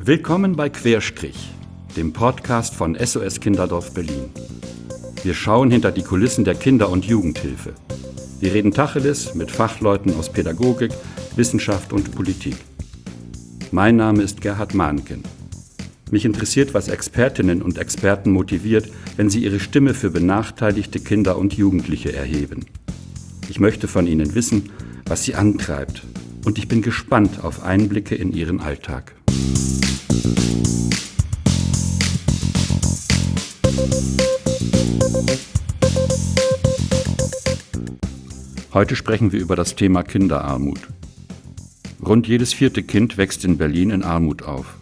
Willkommen bei Querstrich, dem Podcast von SOS Kinderdorf Berlin. Wir schauen hinter die Kulissen der Kinder- und Jugendhilfe. Wir reden Tacheles mit Fachleuten aus Pädagogik, Wissenschaft und Politik. Mein Name ist Gerhard Mahnken. Mich interessiert, was Expertinnen und Experten motiviert, wenn sie ihre Stimme für benachteiligte Kinder und Jugendliche erheben. Ich möchte von ihnen wissen, was sie antreibt. Und ich bin gespannt auf Einblicke in ihren Alltag. Heute sprechen wir über das Thema Kinderarmut. Rund jedes vierte Kind wächst in Berlin in Armut auf.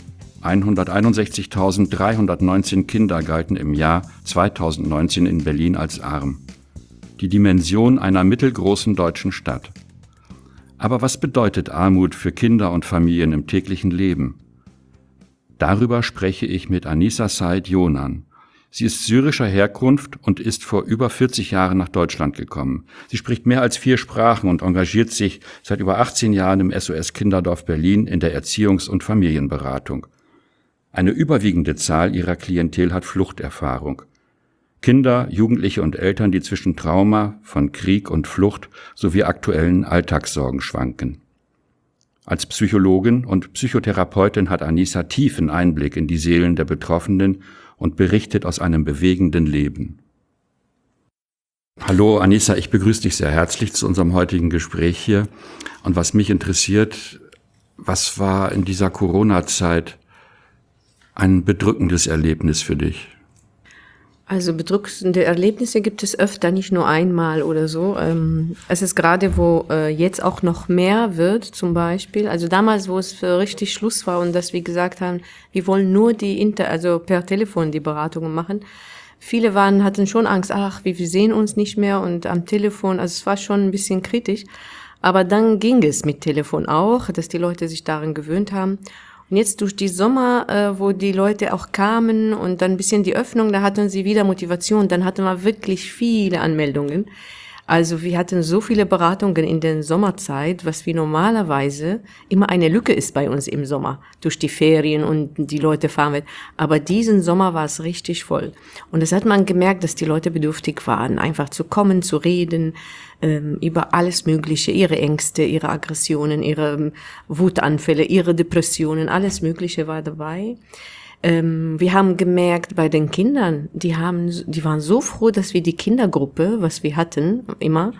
161.319 Kinder galten im Jahr 2019 in Berlin als arm. Die Dimension einer mittelgroßen deutschen Stadt. Aber was bedeutet Armut für Kinder und Familien im täglichen Leben? Darüber spreche ich mit Anissa Said Yonan. Sie ist syrischer Herkunft und ist vor über 40 Jahren nach Deutschland gekommen. Sie spricht mehr als 4 Sprachen und engagiert sich seit über 18 Jahren im SOS Kinderdorf Berlin in der Erziehungs- und Familienberatung. Eine überwiegende Zahl ihrer Klientel hat Fluchterfahrung. Kinder, Jugendliche und Eltern, die zwischen Trauma von Krieg und Flucht sowie aktuellen Alltagssorgen schwanken. Als Psychologin und Psychotherapeutin hat Anissa tiefen Einblick in die Seelen der Betroffenen und berichtet aus einem bewegenden Leben. Hallo Anissa, ich begrüße dich sehr herzlich zu unserem heutigen Gespräch hier. Und was mich interessiert, was war in dieser Corona-Zeit ein bedrückendes Erlebnis für dich? Also bedrückende Erlebnisse gibt es öfter, nicht nur einmal oder so. Es ist gerade, wo jetzt auch noch mehr wird, zum Beispiel. Also damals, wo es richtig Schluss war und dass wir gesagt haben, wir wollen nur also per Telefon die Beratungen machen. Viele hatten schon Angst, wir sehen uns nicht mehr und am Telefon, also es war schon ein bisschen kritisch. Aber dann ging es mit Telefon auch, dass die Leute sich daran gewöhnt haben. Und jetzt durch die Sommer, wo die Leute auch kamen und dann ein bisschen die Öffnung, da hatten sie wieder Motivation. Dann hatten wir wirklich viele Anmeldungen. Also wir hatten so viele Beratungen in der Sommerzeit, was wie normalerweise immer eine Lücke ist bei uns im Sommer, durch die Ferien und die Leute fahren mit. Aber diesen Sommer war es richtig voll. Und das hat man gemerkt, dass die Leute bedürftig waren, einfach zu kommen, zu reden, über alles Mögliche, ihre Ängste, ihre Aggressionen, ihre Wutanfälle, ihre Depressionen, alles Mögliche war dabei. Wir haben gemerkt bei den Kindern, die waren so froh, dass wir die Kindergruppe, was wir hatten, immer,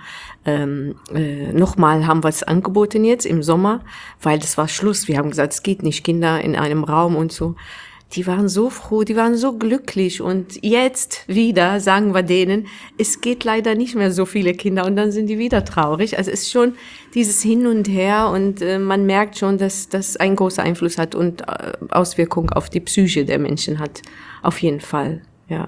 nochmal haben wir es angeboten jetzt im Sommer, weil das war Schluss. Wir haben gesagt, es geht nicht, Kinder in einem Raum und so. Die waren so froh, die waren so glücklich und jetzt wieder sagen wir denen, es geht leider nicht mehr so viele Kinder und dann sind die wieder traurig. Also es ist schon dieses Hin und Her und man merkt schon, dass das einen großen Einfluss hat und Auswirkungen auf die Psyche der Menschen hat. Auf jeden Fall, ja.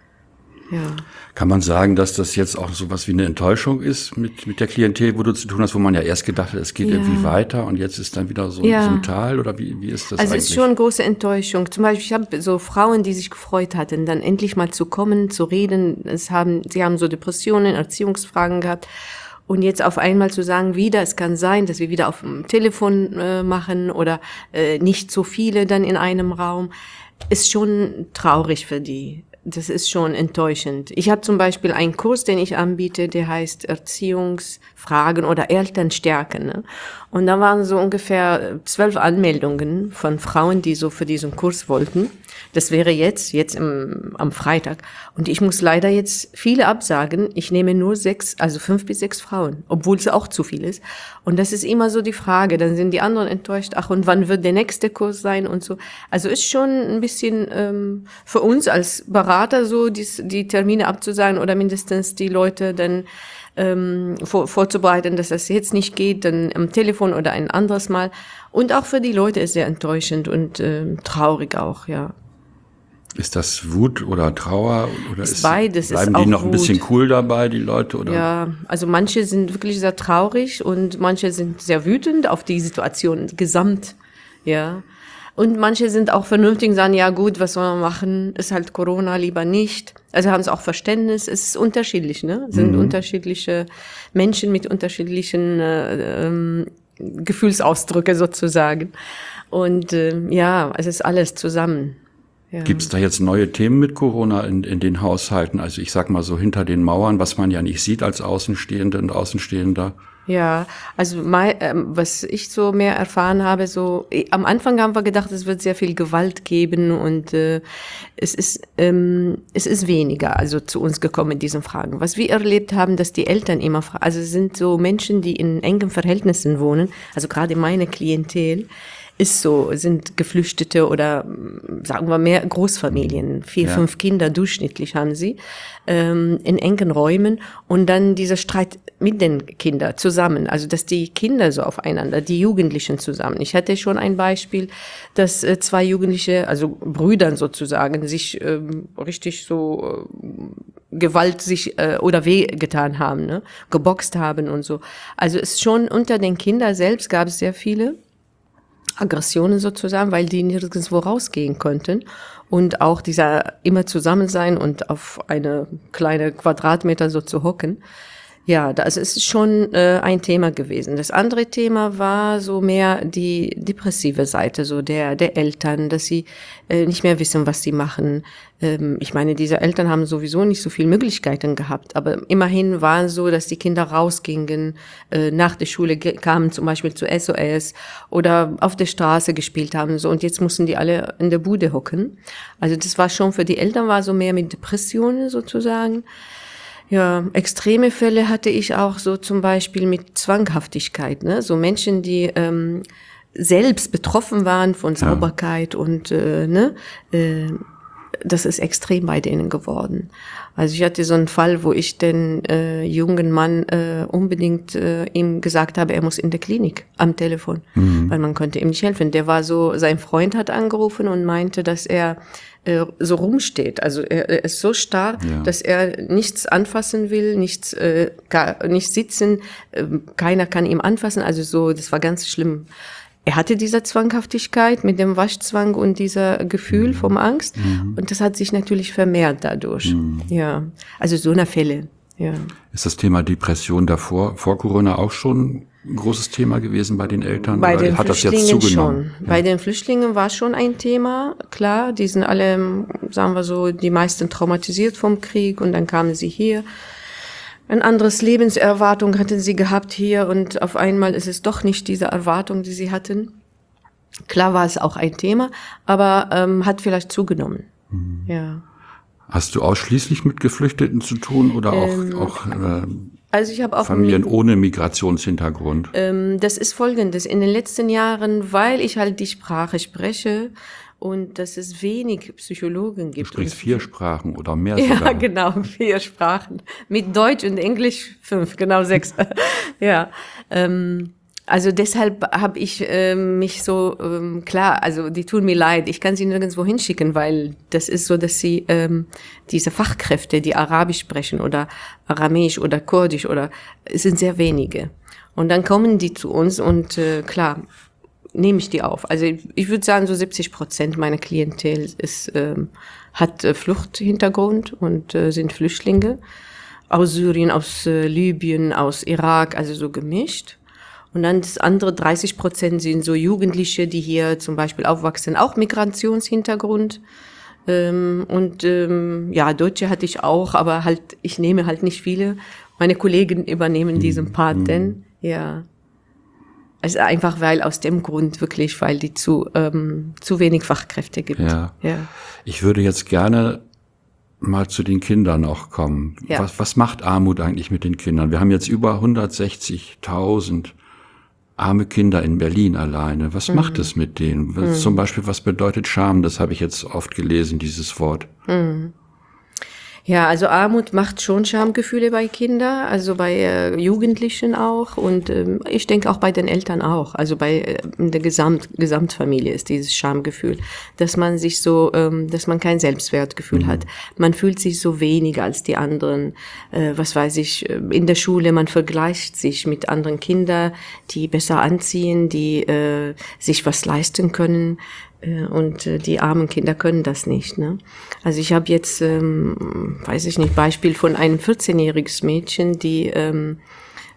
Ja. Kann man sagen, dass das jetzt auch so was wie eine Enttäuschung ist mit der Klientel, wo du zu tun hast, wo man ja erst gedacht hat, es geht irgendwie weiter und jetzt ist dann wieder so ein Tal oder wie ist das eigentlich? Also es ist schon eine große Enttäuschung. Zum Beispiel, ich habe so Frauen, die sich gefreut hatten, dann endlich mal zu kommen, zu reden. Sie haben so Depressionen, Erziehungsfragen gehabt. Und jetzt auf einmal zu sagen, es kann sein, dass wir wieder auf dem Telefon machen oder nicht so viele dann in einem Raum, ist schon traurig für die. Das ist schon enttäuschend. Ich habe zum Beispiel einen Kurs, den ich anbiete, der heißt Erziehungsfragen oder Elternstärke. Ne? Und da waren so ungefähr 12 Anmeldungen von Frauen, die so für diesen Kurs wollten. Das wäre jetzt am Freitag. Und ich muss leider jetzt viele absagen. Ich nehme nur 5 bis 6 Frauen, obwohl es auch zu viel ist. Und das ist immer so die Frage. Dann sind die anderen enttäuscht. Und wann wird der nächste Kurs sein und so. Also ist schon ein bisschen für uns als Berater so, die Termine abzusagen oder mindestens die Leute dann vorzubereiten, dass das jetzt nicht geht, dann am Telefon oder ein anderes Mal. Und auch für die Leute ist sehr enttäuschend und traurig auch, ja. Ist das Wut oder Trauer oder beides? Bleiben die noch ein bisschen cool dabei, die Leute? Oder? Ja, also manche sind wirklich sehr traurig und manche sind sehr wütend auf die Situation gesamt, ja. Und manche sind auch vernünftig und sagen, ja gut, was soll man machen, ist halt Corona, lieber nicht. Also haben sie auch Verständnis, es ist unterschiedlich, ne? Sind unterschiedliche Menschen mit unterschiedlichen Gefühlsausdrücke sozusagen. Und ja, es ist alles zusammen. Ja. Gibt es da jetzt neue Themen mit Corona in den Haushalten? Also ich sag mal so hinter den Mauern, was man ja nicht sieht als Außenstehende und Außenstehender. Ja, also was ich so mehr erfahren habe, so am Anfang haben wir gedacht, es wird sehr viel Gewalt geben und es ist weniger also zu uns gekommen in diesen Fragen. Was wir erlebt haben, dass die Eltern immer also es sind so Menschen, die in engen Verhältnissen wohnen, also gerade meine Klientel sind Geflüchtete oder sagen wir mehr Großfamilien, 4, 5 Kinder durchschnittlich haben sie, in engen Räumen und dann dieser Streit mit den Kindern zusammen, also dass die Kinder so aufeinander, die Jugendlichen zusammen. Ich hatte schon ein Beispiel, dass 2 Jugendliche, also Brüdern sozusagen, sich richtig so Gewalt sich oder weh getan haben, ne? Geboxt haben und so. Also es schon unter den Kindern selbst gab es sehr viele Aggressionen sozusagen, weil die nirgendwo rausgehen konnten. Und auch dieser immer zusammen sein und auf eine kleine Quadratmeter so zu hocken. Ja, das ist schon ein Thema gewesen. Das andere Thema war so mehr die depressive Seite, so der Eltern, dass sie nicht mehr wissen, was sie machen. Ich meine, diese Eltern haben sowieso nicht so viele Möglichkeiten gehabt, aber immerhin waren so, dass die Kinder rausgingen, nach der Schule kamen zum Beispiel zu SOS oder auf der Straße gespielt haben, so, und jetzt mussten die alle in der Bude hocken. Also das war schon für die Eltern war so mehr mit Depressionen sozusagen. Ja, extreme Fälle hatte ich auch so zum Beispiel mit Zwanghaftigkeit, ne? So Menschen, die selbst betroffen waren von Sauberkeit und das ist extrem bei denen geworden. Also ich hatte so einen Fall, wo ich den jungen Mann unbedingt ihm gesagt habe, er muss in der Klinik am Telefon, weil man konnte ihm nicht helfen. Der war so, sein Freund hat angerufen und meinte, dass er so rumsteht. Also er ist so starr, dass er nichts anfassen will, nicht sitzen, keiner kann ihm anfassen. Also so, das war ganz schlimm. Er hatte diese Zwanghaftigkeit mit dem Waschzwang und dieser Gefühl vom Angst. Und das hat sich natürlich vermehrt dadurch. Ja, also so eine Fälle. Ja. Ist das Thema Depression davor, vor Corona auch schon ein großes Thema gewesen bei den Eltern? Bei oder den hat das Flüchtlingen jetzt zugenommen? schon. Ja. Bei den Flüchtlingen war schon ein Thema, klar. Die sind alle, sagen wir so, die meisten traumatisiert vom Krieg und dann kamen sie hier. Ein anderes Lebenserwartung hatten sie gehabt hier und auf einmal ist es doch nicht diese Erwartung, die sie hatten. Klar war es auch ein Thema, aber hat vielleicht zugenommen. Ja. Hast du ausschließlich mit Geflüchteten zu tun oder auch also ich habe auch Familien ohne Migrationshintergrund? Das ist Folgendes. In den letzten Jahren, weil ich halt die Sprache spreche und dass es wenig Psychologen gibt. Du sprichst 4 Sprachen oder mehr ja, sogar. Ja, genau, 4 Sprachen. Mit Deutsch und Englisch 5, genau 6. Ja, also deshalb habe ich mich so, klar, also die tun mir leid, ich kann sie nirgendwo hinschicken, weil das ist so, dass sie diese Fachkräfte, die Arabisch sprechen oder Aramäisch oder Kurdisch oder, es sind sehr wenige. Und dann kommen die zu uns und klar, nehme ich die auf. Also ich würde sagen, so 70% meiner Klientel hat Fluchthintergrund und sind Flüchtlinge aus Syrien, aus Libyen, aus Irak, also so gemischt. Und dann das andere 30% sind so Jugendliche, die hier zum Beispiel aufwachsen, auch Migrationshintergrund. Ja, Deutsche hatte ich auch, aber halt, ich nehme halt nicht viele. Meine Kollegen übernehmen diesen Part denn, ja. Also einfach, weil aus dem Grund wirklich, weil die zu wenig Fachkräfte gibt. Ja. Ich würde jetzt gerne mal zu den Kindern noch kommen. Ja. Was macht Armut eigentlich mit den Kindern? Wir haben jetzt über 160.000 arme Kinder in Berlin alleine. Was macht es mit denen? Zum Beispiel, was bedeutet Scham? Das habe ich jetzt oft gelesen, dieses Wort. Ja, also Armut macht schon Schamgefühle bei Kindern, also bei Jugendlichen auch und ich denke auch bei den Eltern auch. Also bei der Gesamtfamilie ist dieses Schamgefühl, dass man sich so, dass man kein Selbstwertgefühl hat. Man fühlt sich so weniger als die anderen. Was weiß ich, in der Schule, man vergleicht sich mit anderen Kindern, die besser anziehen, die sich was leisten können. Und die armen Kinder können das nicht, ne? Also ich habe jetzt, weiß ich nicht, Beispiel von einem 14-jähriges Mädchen, die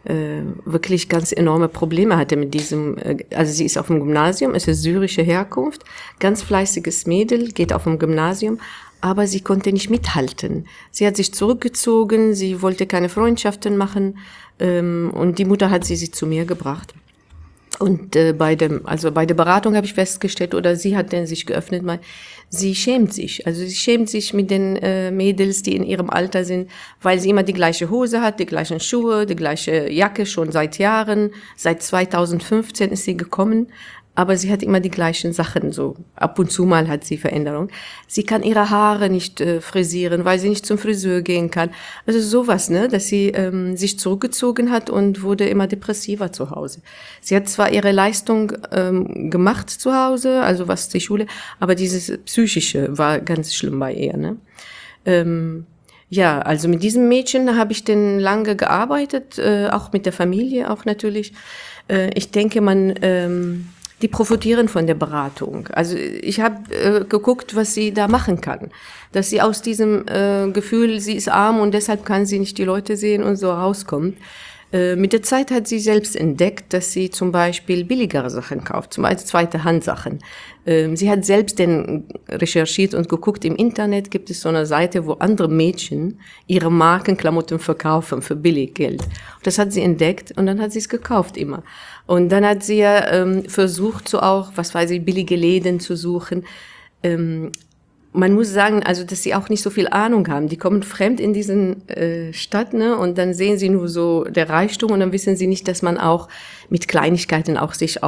wirklich ganz enorme Probleme hatte mit diesem, also sie ist auf dem Gymnasium, es ist syrische Herkunft, ganz fleißiges Mädel, geht auf dem Gymnasium, aber sie konnte nicht mithalten. Sie hat sich zurückgezogen, sie wollte keine Freundschaften machen, und die Mutter hat sie zu mir gebracht. Und bei der Beratung habe ich festgestellt, oder sie hat dann sich geöffnet, sie schämt sich. Also sie schämt sich mit den Mädels, die in ihrem Alter sind, weil sie immer die gleiche Hose hat, die gleichen Schuhe, die gleiche Jacke, schon seit Jahren. Seit 2015 ist sie gekommen, aber sie hat immer die gleichen Sachen, so ab und zu mal hat sie Veränderung. Sie kann ihre Haare nicht frisieren, weil sie nicht zum Friseur gehen kann. Also sowas, ne, dass sie sich zurückgezogen hat und wurde immer depressiver zu Hause. Sie hat zwar ihre Leistung gemacht zu Hause, also was die Schule, aber dieses Psychische war ganz schlimm bei ihr, ne. Ja, also mit diesem Mädchen habe ich dann lange gearbeitet, auch mit der Familie, auch natürlich. Ich denke, die profitieren von der Beratung. Also ich habe geguckt, was sie da machen kann. Dass sie aus diesem Gefühl, sie ist arm und deshalb kann sie nicht die Leute sehen und so rauskommt. Mit der Zeit hat sie selbst entdeckt, dass sie zum Beispiel billigere Sachen kauft, zum Beispiel zweite Hand-Sachen. Sie hat selbst dann recherchiert und geguckt, im Internet gibt es so eine Seite, wo andere Mädchen ihre Markenklamotten verkaufen für billig Geld. Das hat sie entdeckt und dann hat sie es gekauft immer. Und dann hat sie versucht, so auch, was weiß ich, billige Läden zu suchen. Man muss sagen, also, dass sie auch nicht so viel Ahnung haben. Die kommen fremd in diesen Stadt, ne, und dann sehen sie nur so der Reichtum und dann wissen sie nicht, dass man auch mit Kleinigkeiten auch sich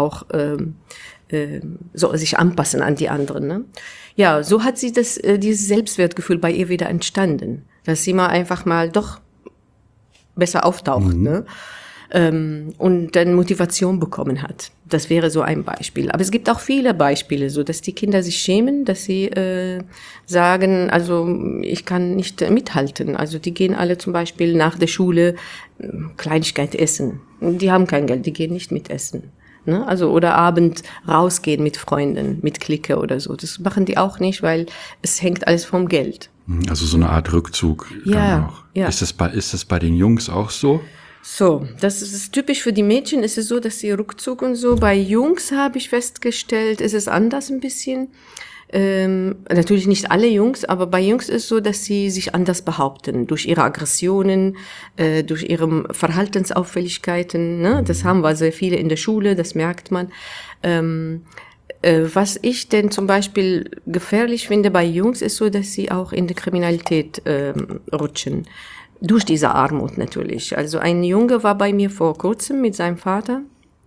so sich anpassen an die anderen, ne. Ja, so hat sie dieses Selbstwertgefühl bei ihr wieder entstanden, dass sie mal einfach mal doch besser auftaucht, ne. Und dann Motivation bekommen hat. Das wäre so ein Beispiel. Aber es gibt auch viele Beispiele, so dass die Kinder sich schämen, dass sie sagen, also ich kann nicht mithalten. Also die gehen alle zum Beispiel nach der Schule Kleinigkeit essen. Die haben kein Geld, die gehen nicht mit essen. Ne? Also oder Abend rausgehen mit Freunden, mit Clique oder so. Das machen die auch nicht, weil es hängt alles vom Geld. Also so eine Art Rückzug dann auch. Ja. Ist das bei den Jungs auch so? So, das ist typisch für die Mädchen, ist es so, dass sie Rückzug und so. Bei Jungs habe ich festgestellt, ist es anders ein bisschen. Natürlich nicht alle Jungs, aber bei Jungs ist es so, dass sie sich anders behaupten. Durch ihre Aggressionen, durch ihre Verhaltensauffälligkeiten. Ne? Das haben wir sehr viele in der Schule, das merkt man. Was ich denn zum Beispiel gefährlich finde bei Jungs, ist so, dass sie auch in die Kriminalität rutschen. Durch diese Armut natürlich. Also ein Junge war bei mir vor kurzem mit seinem Vater.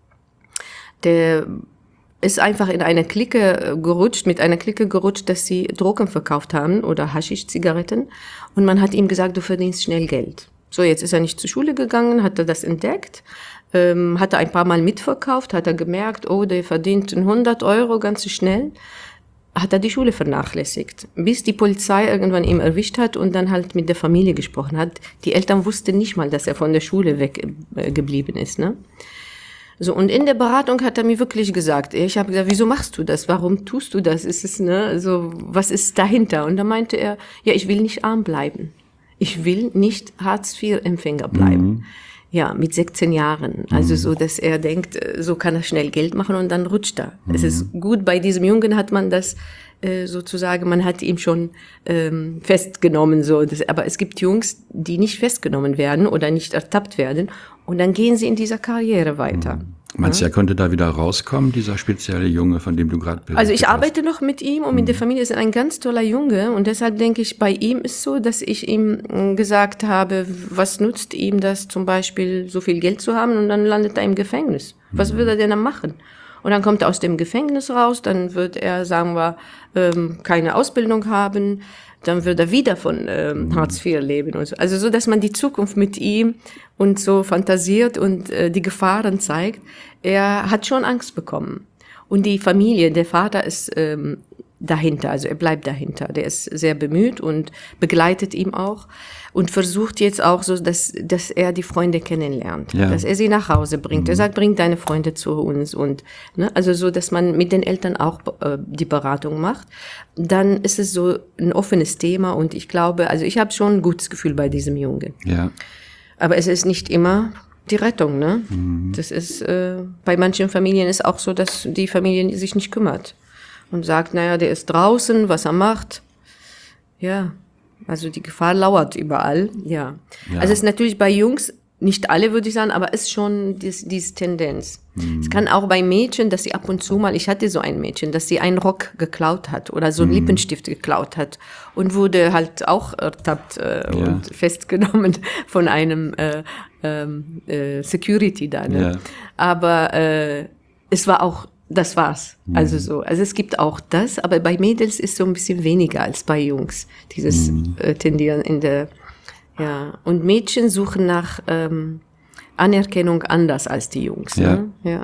Der ist einfach in eine Clique gerutscht, dass sie Drogen verkauft haben oder Haschisch-Zigaretten. Und man hat ihm gesagt, du verdienst schnell Geld. So, jetzt ist er nicht zur Schule gegangen, hat er das entdeckt, hat er ein paar Mal mitverkauft, hat er gemerkt, oh, der verdient 100 € ganz schnell. Hat er die Schule vernachlässigt, bis die Polizei irgendwann ihn erwischt hat und dann halt mit der Familie gesprochen hat. Die Eltern wussten nicht mal, dass er von der Schule weggeblieben ist, ne? So, und in der Beratung hat er mir wirklich gesagt, ich habe gesagt, wieso machst du das? Warum tust du das? Ist es, ne, so, was ist dahinter? Und da meinte er, ja, ich will nicht arm bleiben. Ich will nicht Hartz-IV-Empfänger bleiben. Ja, mit 16 Jahren. Also so, dass er denkt, so kann er schnell Geld machen und dann rutscht er. Es ist gut, bei diesem Jungen hat man das sozusagen, man hat ihn schon festgenommen. So. Aber es gibt Jungs, die nicht festgenommen werden oder nicht ertappt werden und dann gehen sie in dieser Karriere weiter. Meinst du, er könnte da wieder rauskommen, dieser spezielle Junge, von dem du gerade berichtet hast? Also ich arbeite noch mit ihm und mit der Familie. Ist ein ganz toller Junge und deshalb denke ich, bei ihm ist so, dass ich ihm gesagt habe, was nutzt ihm das zum Beispiel, so viel Geld zu haben und dann landet er im Gefängnis. Was würde er denn dann machen? Und dann kommt er aus dem Gefängnis raus, dann wird er, sagen wir, keine Ausbildung haben, dann wird er wieder von Hartz IV leben und so. Also so, dass man die Zukunft mit ihm und so fantasiert und die Gefahren zeigt. Er hat schon Angst bekommen. Und die Familie, der Vater ist dahinter, also er bleibt dahinter. Der ist sehr bemüht und begleitet ihn auch und versucht jetzt auch so, dass er die Freunde kennenlernt, dass er sie nach Hause bringt. Er sagt, bring deine Freunde zu uns und ne, also so, dass man mit den Eltern auch die Beratung macht. Dann ist es so ein offenes Thema und ich glaube, also ich habe schon ein gutes Gefühl bei diesem Jungen. Ja. Aber es ist nicht immer die Rettung, ne? Das ist, bei manchen Familien ist auch so, dass die Familie sich nicht kümmert und sagt, naja, der ist draußen, was er macht. Ja, also die Gefahr lauert überall, ja. Also es ist natürlich bei Jungs, nicht alle würde ich sagen, aber ist schon diese Tendenz. Es kann auch bei Mädchen, dass sie ab und zu mal, ich hatte so ein Mädchen, dass sie einen Rock geklaut hat oder so einen Lippenstift geklaut hat und wurde halt auch ertappt und festgenommen von einem Security da. Ne? Ja. Aber es war auch, das war's. Also so, also es gibt auch das, aber bei Mädels ist so ein bisschen weniger als bei Jungs, dieses Tendieren in der. Ja, und Mädchen suchen nach Anerkennung anders als die Jungs. Ne? Ja.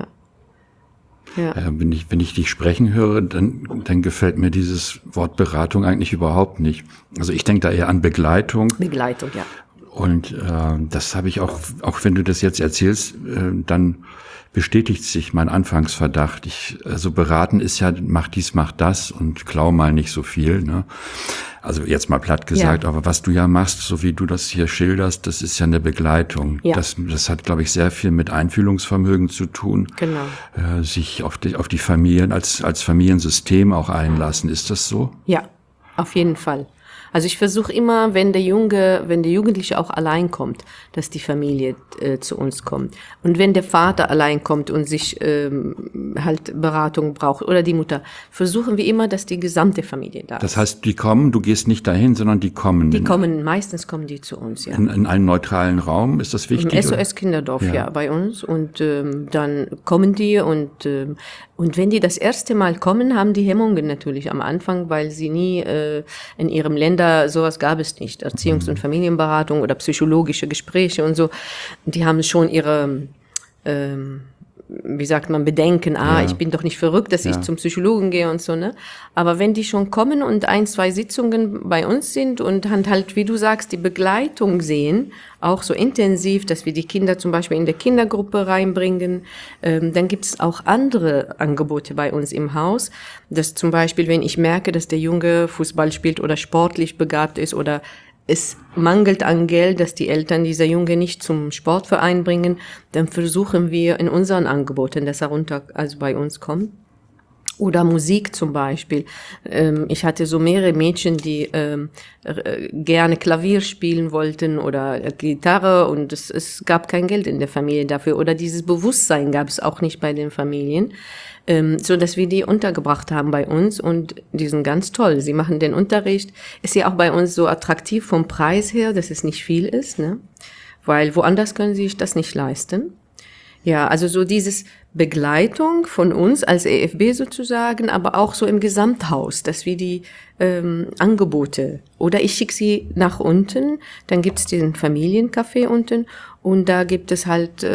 Wenn ich dich sprechen höre, dann gefällt mir dieses Wort Beratung eigentlich überhaupt nicht. Also ich denke da eher an Begleitung. Begleitung, ja. Und das habe ich auch wenn du das jetzt erzählst, dann bestätigt sich mein Anfangsverdacht. Also beraten ist ja, mach dies, mach das und klau mal nicht so viel, ne? Also jetzt mal platt gesagt, aber was du ja machst, so wie du das hier schilderst, das ist ja eine Begleitung. Ja. Das hat, glaube ich, sehr viel mit Einfühlungsvermögen zu tun. Genau. Sich auf die Familien als Familiensystem auch einlassen. Ist das so? Ja, auf jeden Fall. Also ich versuche immer, wenn der Jugendliche auch allein kommt, dass die Familie zu uns kommt. Und wenn der Vater allein kommt und sich halt Beratung braucht oder die Mutter, versuchen wir immer, dass die gesamte Familie da ist. Das heißt, die kommen, du gehst nicht dahin, sondern die kommen. Meistens kommen die zu uns, ja. In einen neutralen Raum, ist das wichtig? Im SOS Kinderdorf, ja, bei uns. Und dann kommen die und wenn die das erste Mal kommen, haben die Hemmungen natürlich am Anfang, weil sie nie in ihrem Länder, sowas gab es nicht, Erziehungs- und Familienberatung oder psychologische Gespräche und so. Die haben schon ihre, wie sagt man, Bedenken, ich bin doch nicht verrückt, dass ich zum Psychologen gehe und so, ne? Aber wenn die schon kommen und 1-2 Sitzungen bei uns sind und halt, wie du sagst, die Begleitung sehen, auch so intensiv, dass wir die Kinder zum Beispiel in der Kindergruppe reinbringen, dann gibt es auch andere Angebote bei uns im Haus, dass zum Beispiel, wenn ich merke, dass der Junge Fußball spielt oder sportlich begabt ist oder es mangelt an Geld, dass die Eltern dieser Junge nicht zum Sportverein bringen, dann versuchen wir in unseren Angeboten, dass er also bei uns kommt. Oder Musik zum Beispiel. Ich hatte so mehrere Mädchen, die gerne Klavier spielen wollten oder Gitarre und es gab kein Geld in der Familie dafür. Oder dieses Bewusstsein gab es auch nicht bei den Familien. So dass wir die untergebracht haben bei uns und die sind ganz toll. Sie machen den Unterricht. Ist ja auch bei uns so attraktiv vom Preis her, dass es nicht viel ist, ne? Weil woanders können sie sich das nicht leisten. Ja, also so dieses Begleitung von uns als EFB sozusagen, aber auch so im Gesamthaus, dass wir die Angebote oder ich schicke sie nach unten, dann gibt's diesen Familiencafé unten und da gibt es halt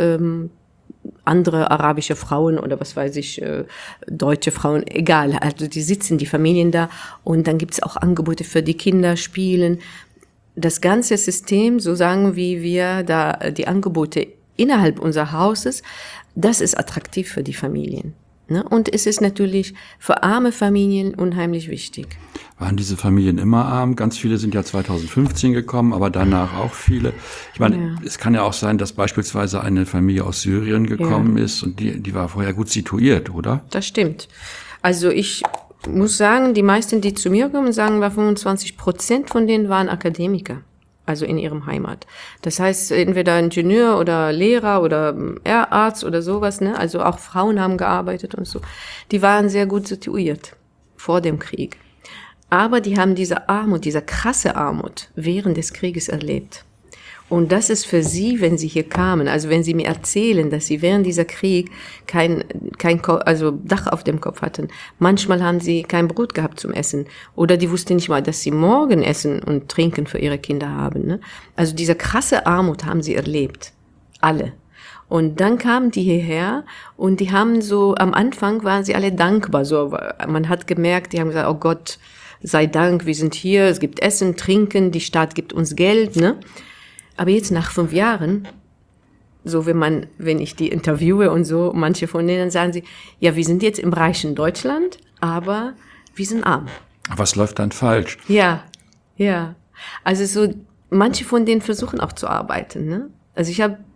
andere arabische Frauen oder was weiß ich, deutsche Frauen, egal, also die sitzen, die Familien da und dann gibt's auch Angebote für die Kinder, Spielen. Das ganze System, so sagen wie wir da die Angebote innerhalb unseres Hauses, das ist attraktiv für die Familien. Ne? Und es ist natürlich für arme Familien unheimlich wichtig. Waren diese Familien immer arm? Ganz viele sind ja 2015 gekommen, aber danach auch viele. Ich meine, es kann ja auch sein, dass beispielsweise eine Familie aus Syrien gekommen ist und die war vorher gut situiert, oder? Das stimmt. Also ich muss sagen, die meisten, die zu mir kommen, sagen, 25% von denen waren Akademiker. Also in ihrem Heimat. Das heißt, entweder Ingenieur oder Lehrer oder Arzt oder sowas, ne? Also auch Frauen haben gearbeitet und so. Die waren sehr gut situiert vor dem Krieg. Aber die haben diese Armut, diese krasse Armut während des Krieges erlebt. Und das ist für sie, wenn sie hier kamen, also wenn sie mir erzählen, dass sie während dieser Krieg kein Dach auf dem Kopf hatten. Manchmal haben sie kein Brot gehabt zum Essen. Oder die wussten nicht mal, dass sie morgen Essen und Trinken für ihre Kinder haben. Ne? Also diese krasse Armut haben sie erlebt. Alle. Und dann kamen die hierher und die haben so, am Anfang waren sie alle dankbar. So, man hat gemerkt, die haben gesagt, oh Gott, sei Dank, wir sind hier, es gibt Essen, Trinken, die Stadt gibt uns Geld, ne? Aber jetzt nach 5 Jahren, so wenn ich die interviewe und so, manche von denen sagen sie, ja, wir sind jetzt im reichen Deutschland, aber wir sind arm. Was läuft dann falsch? Ja. Also so, manche von denen versuchen auch zu arbeiten, ne? Also ich habe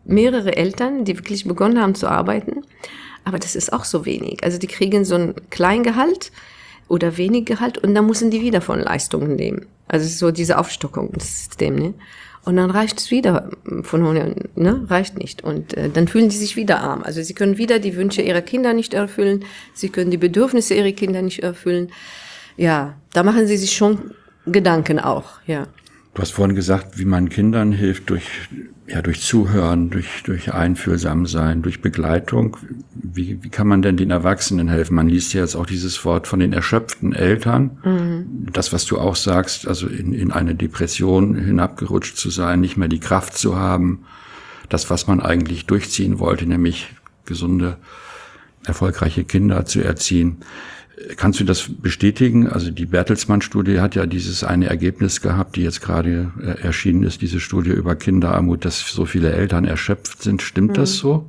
mehrere Eltern, die wirklich begonnen haben zu arbeiten, aber das ist auch so wenig. Also die kriegen so ein Kleingehalt oder wenig Gehalt und dann müssen die wieder von Leistungen nehmen. Also so diese Aufstockungssystem, ne? Und dann reicht es wieder von ne? Reicht nicht. Und dann fühlen die sich wieder arm. Also sie können wieder die Wünsche ihrer Kinder nicht erfüllen. Sie können die Bedürfnisse ihrer Kinder nicht erfüllen. Ja, da machen sie sich schon Gedanken auch, ja. Du hast vorhin gesagt, wie man Kindern hilft durch Zuhören, durch Einfühlsamsein, durch Begleitung. Wie kann man denn den Erwachsenen helfen? Man liest ja jetzt auch dieses Wort von den erschöpften Eltern. Mhm. Das, was du auch sagst, also in eine Depression hinabgerutscht zu sein, nicht mehr die Kraft zu haben. Das, was man eigentlich durchziehen wollte, nämlich gesunde, erfolgreiche Kinder zu erziehen. Kannst du das bestätigen? Also die Bertelsmann-Studie hat ja dieses eine Ergebnis gehabt, die jetzt gerade erschienen ist, diese Studie über Kinderarmut, dass so viele Eltern erschöpft sind. Stimmt das so?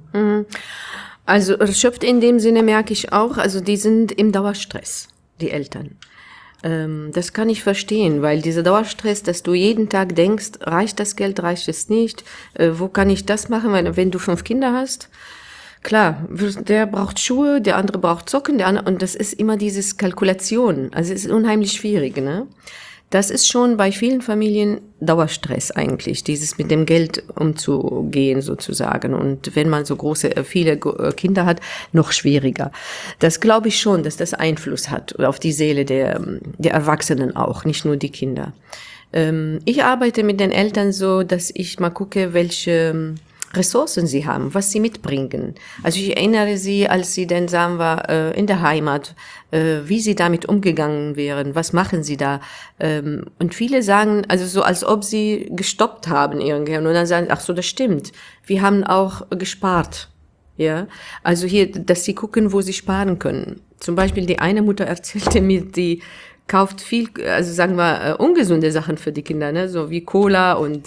Also erschöpft in dem Sinne merke ich auch, also die sind im Dauerstress, die Eltern. Das kann ich verstehen, weil dieser Dauerstress, dass du jeden Tag denkst, reicht das Geld, reicht es nicht, wo kann ich das machen, wenn du 5 Kinder hast? Klar, der braucht Schuhe, der andere braucht Socken, der andere, und das ist immer dieses Kalkulation. Also es ist unheimlich schwierig, ne? Das ist schon bei vielen Familien Dauerstress eigentlich, dieses mit dem Geld umzugehen sozusagen. Und wenn man so viele Kinder hat, noch schwieriger. Das glaube ich schon, dass das Einfluss hat auf die Seele der Erwachsenen auch, nicht nur die Kinder. Ich arbeite mit den Eltern so, dass ich mal gucke, welche Ressourcen sie haben, was sie mitbringen. Also ich erinnere sie, als sie dann, sagen wir, in der Heimat, wie sie damit umgegangen wären, was machen sie da? Und viele sagen, also so, als ob sie gestoppt haben irgendwie. Und dann sagen, ach so, das stimmt. Wir haben auch gespart. Ja, also hier, dass sie gucken, wo sie sparen können. Zum Beispiel die eine Mutter erzählte mir, die kauft viel, also sagen wir, ungesunde Sachen für die Kinder, ne, so wie Cola und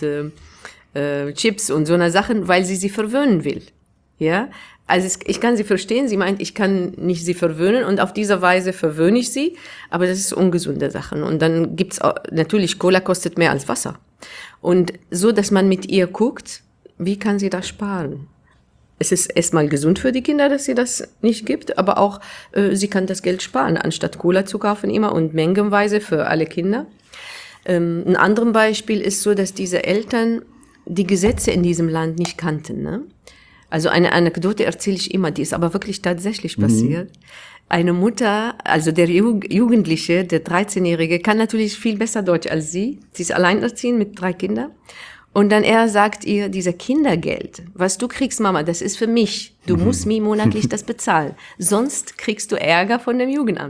Chips und so eine Sachen, weil sie verwöhnen will. Ja, also ich kann sie verstehen. Sie meint, ich kann nicht sie verwöhnen und auf diese Weise verwöhne ich sie, aber das ist ungesunde Sachen. Und dann gibt's auch, natürlich, Cola kostet mehr als Wasser. Und so, dass man mit ihr guckt, wie kann sie das sparen? Es ist erstmal gesund für die Kinder, dass sie das nicht gibt, aber auch, sie kann das Geld sparen, anstatt Cola zu kaufen immer und mengenweise für alle Kinder. Ein anderes Beispiel ist so, dass diese Eltern die Gesetze in diesem Land nicht kannten, ne? Also eine Anekdote erzähle ich immer, die ist aber wirklich tatsächlich passiert. Eine Mutter, also der Jugendliche, der 13-Jährige, kann natürlich viel besser Deutsch als sie. Sie ist alleinerziehend mit 3 Kindern. Und dann sagt ihr, dieser Kindergeld, was du kriegst, Mama, das ist für mich. Du musst mir monatlich das bezahlen. Sonst kriegst du Ärger von dem Jugendamt.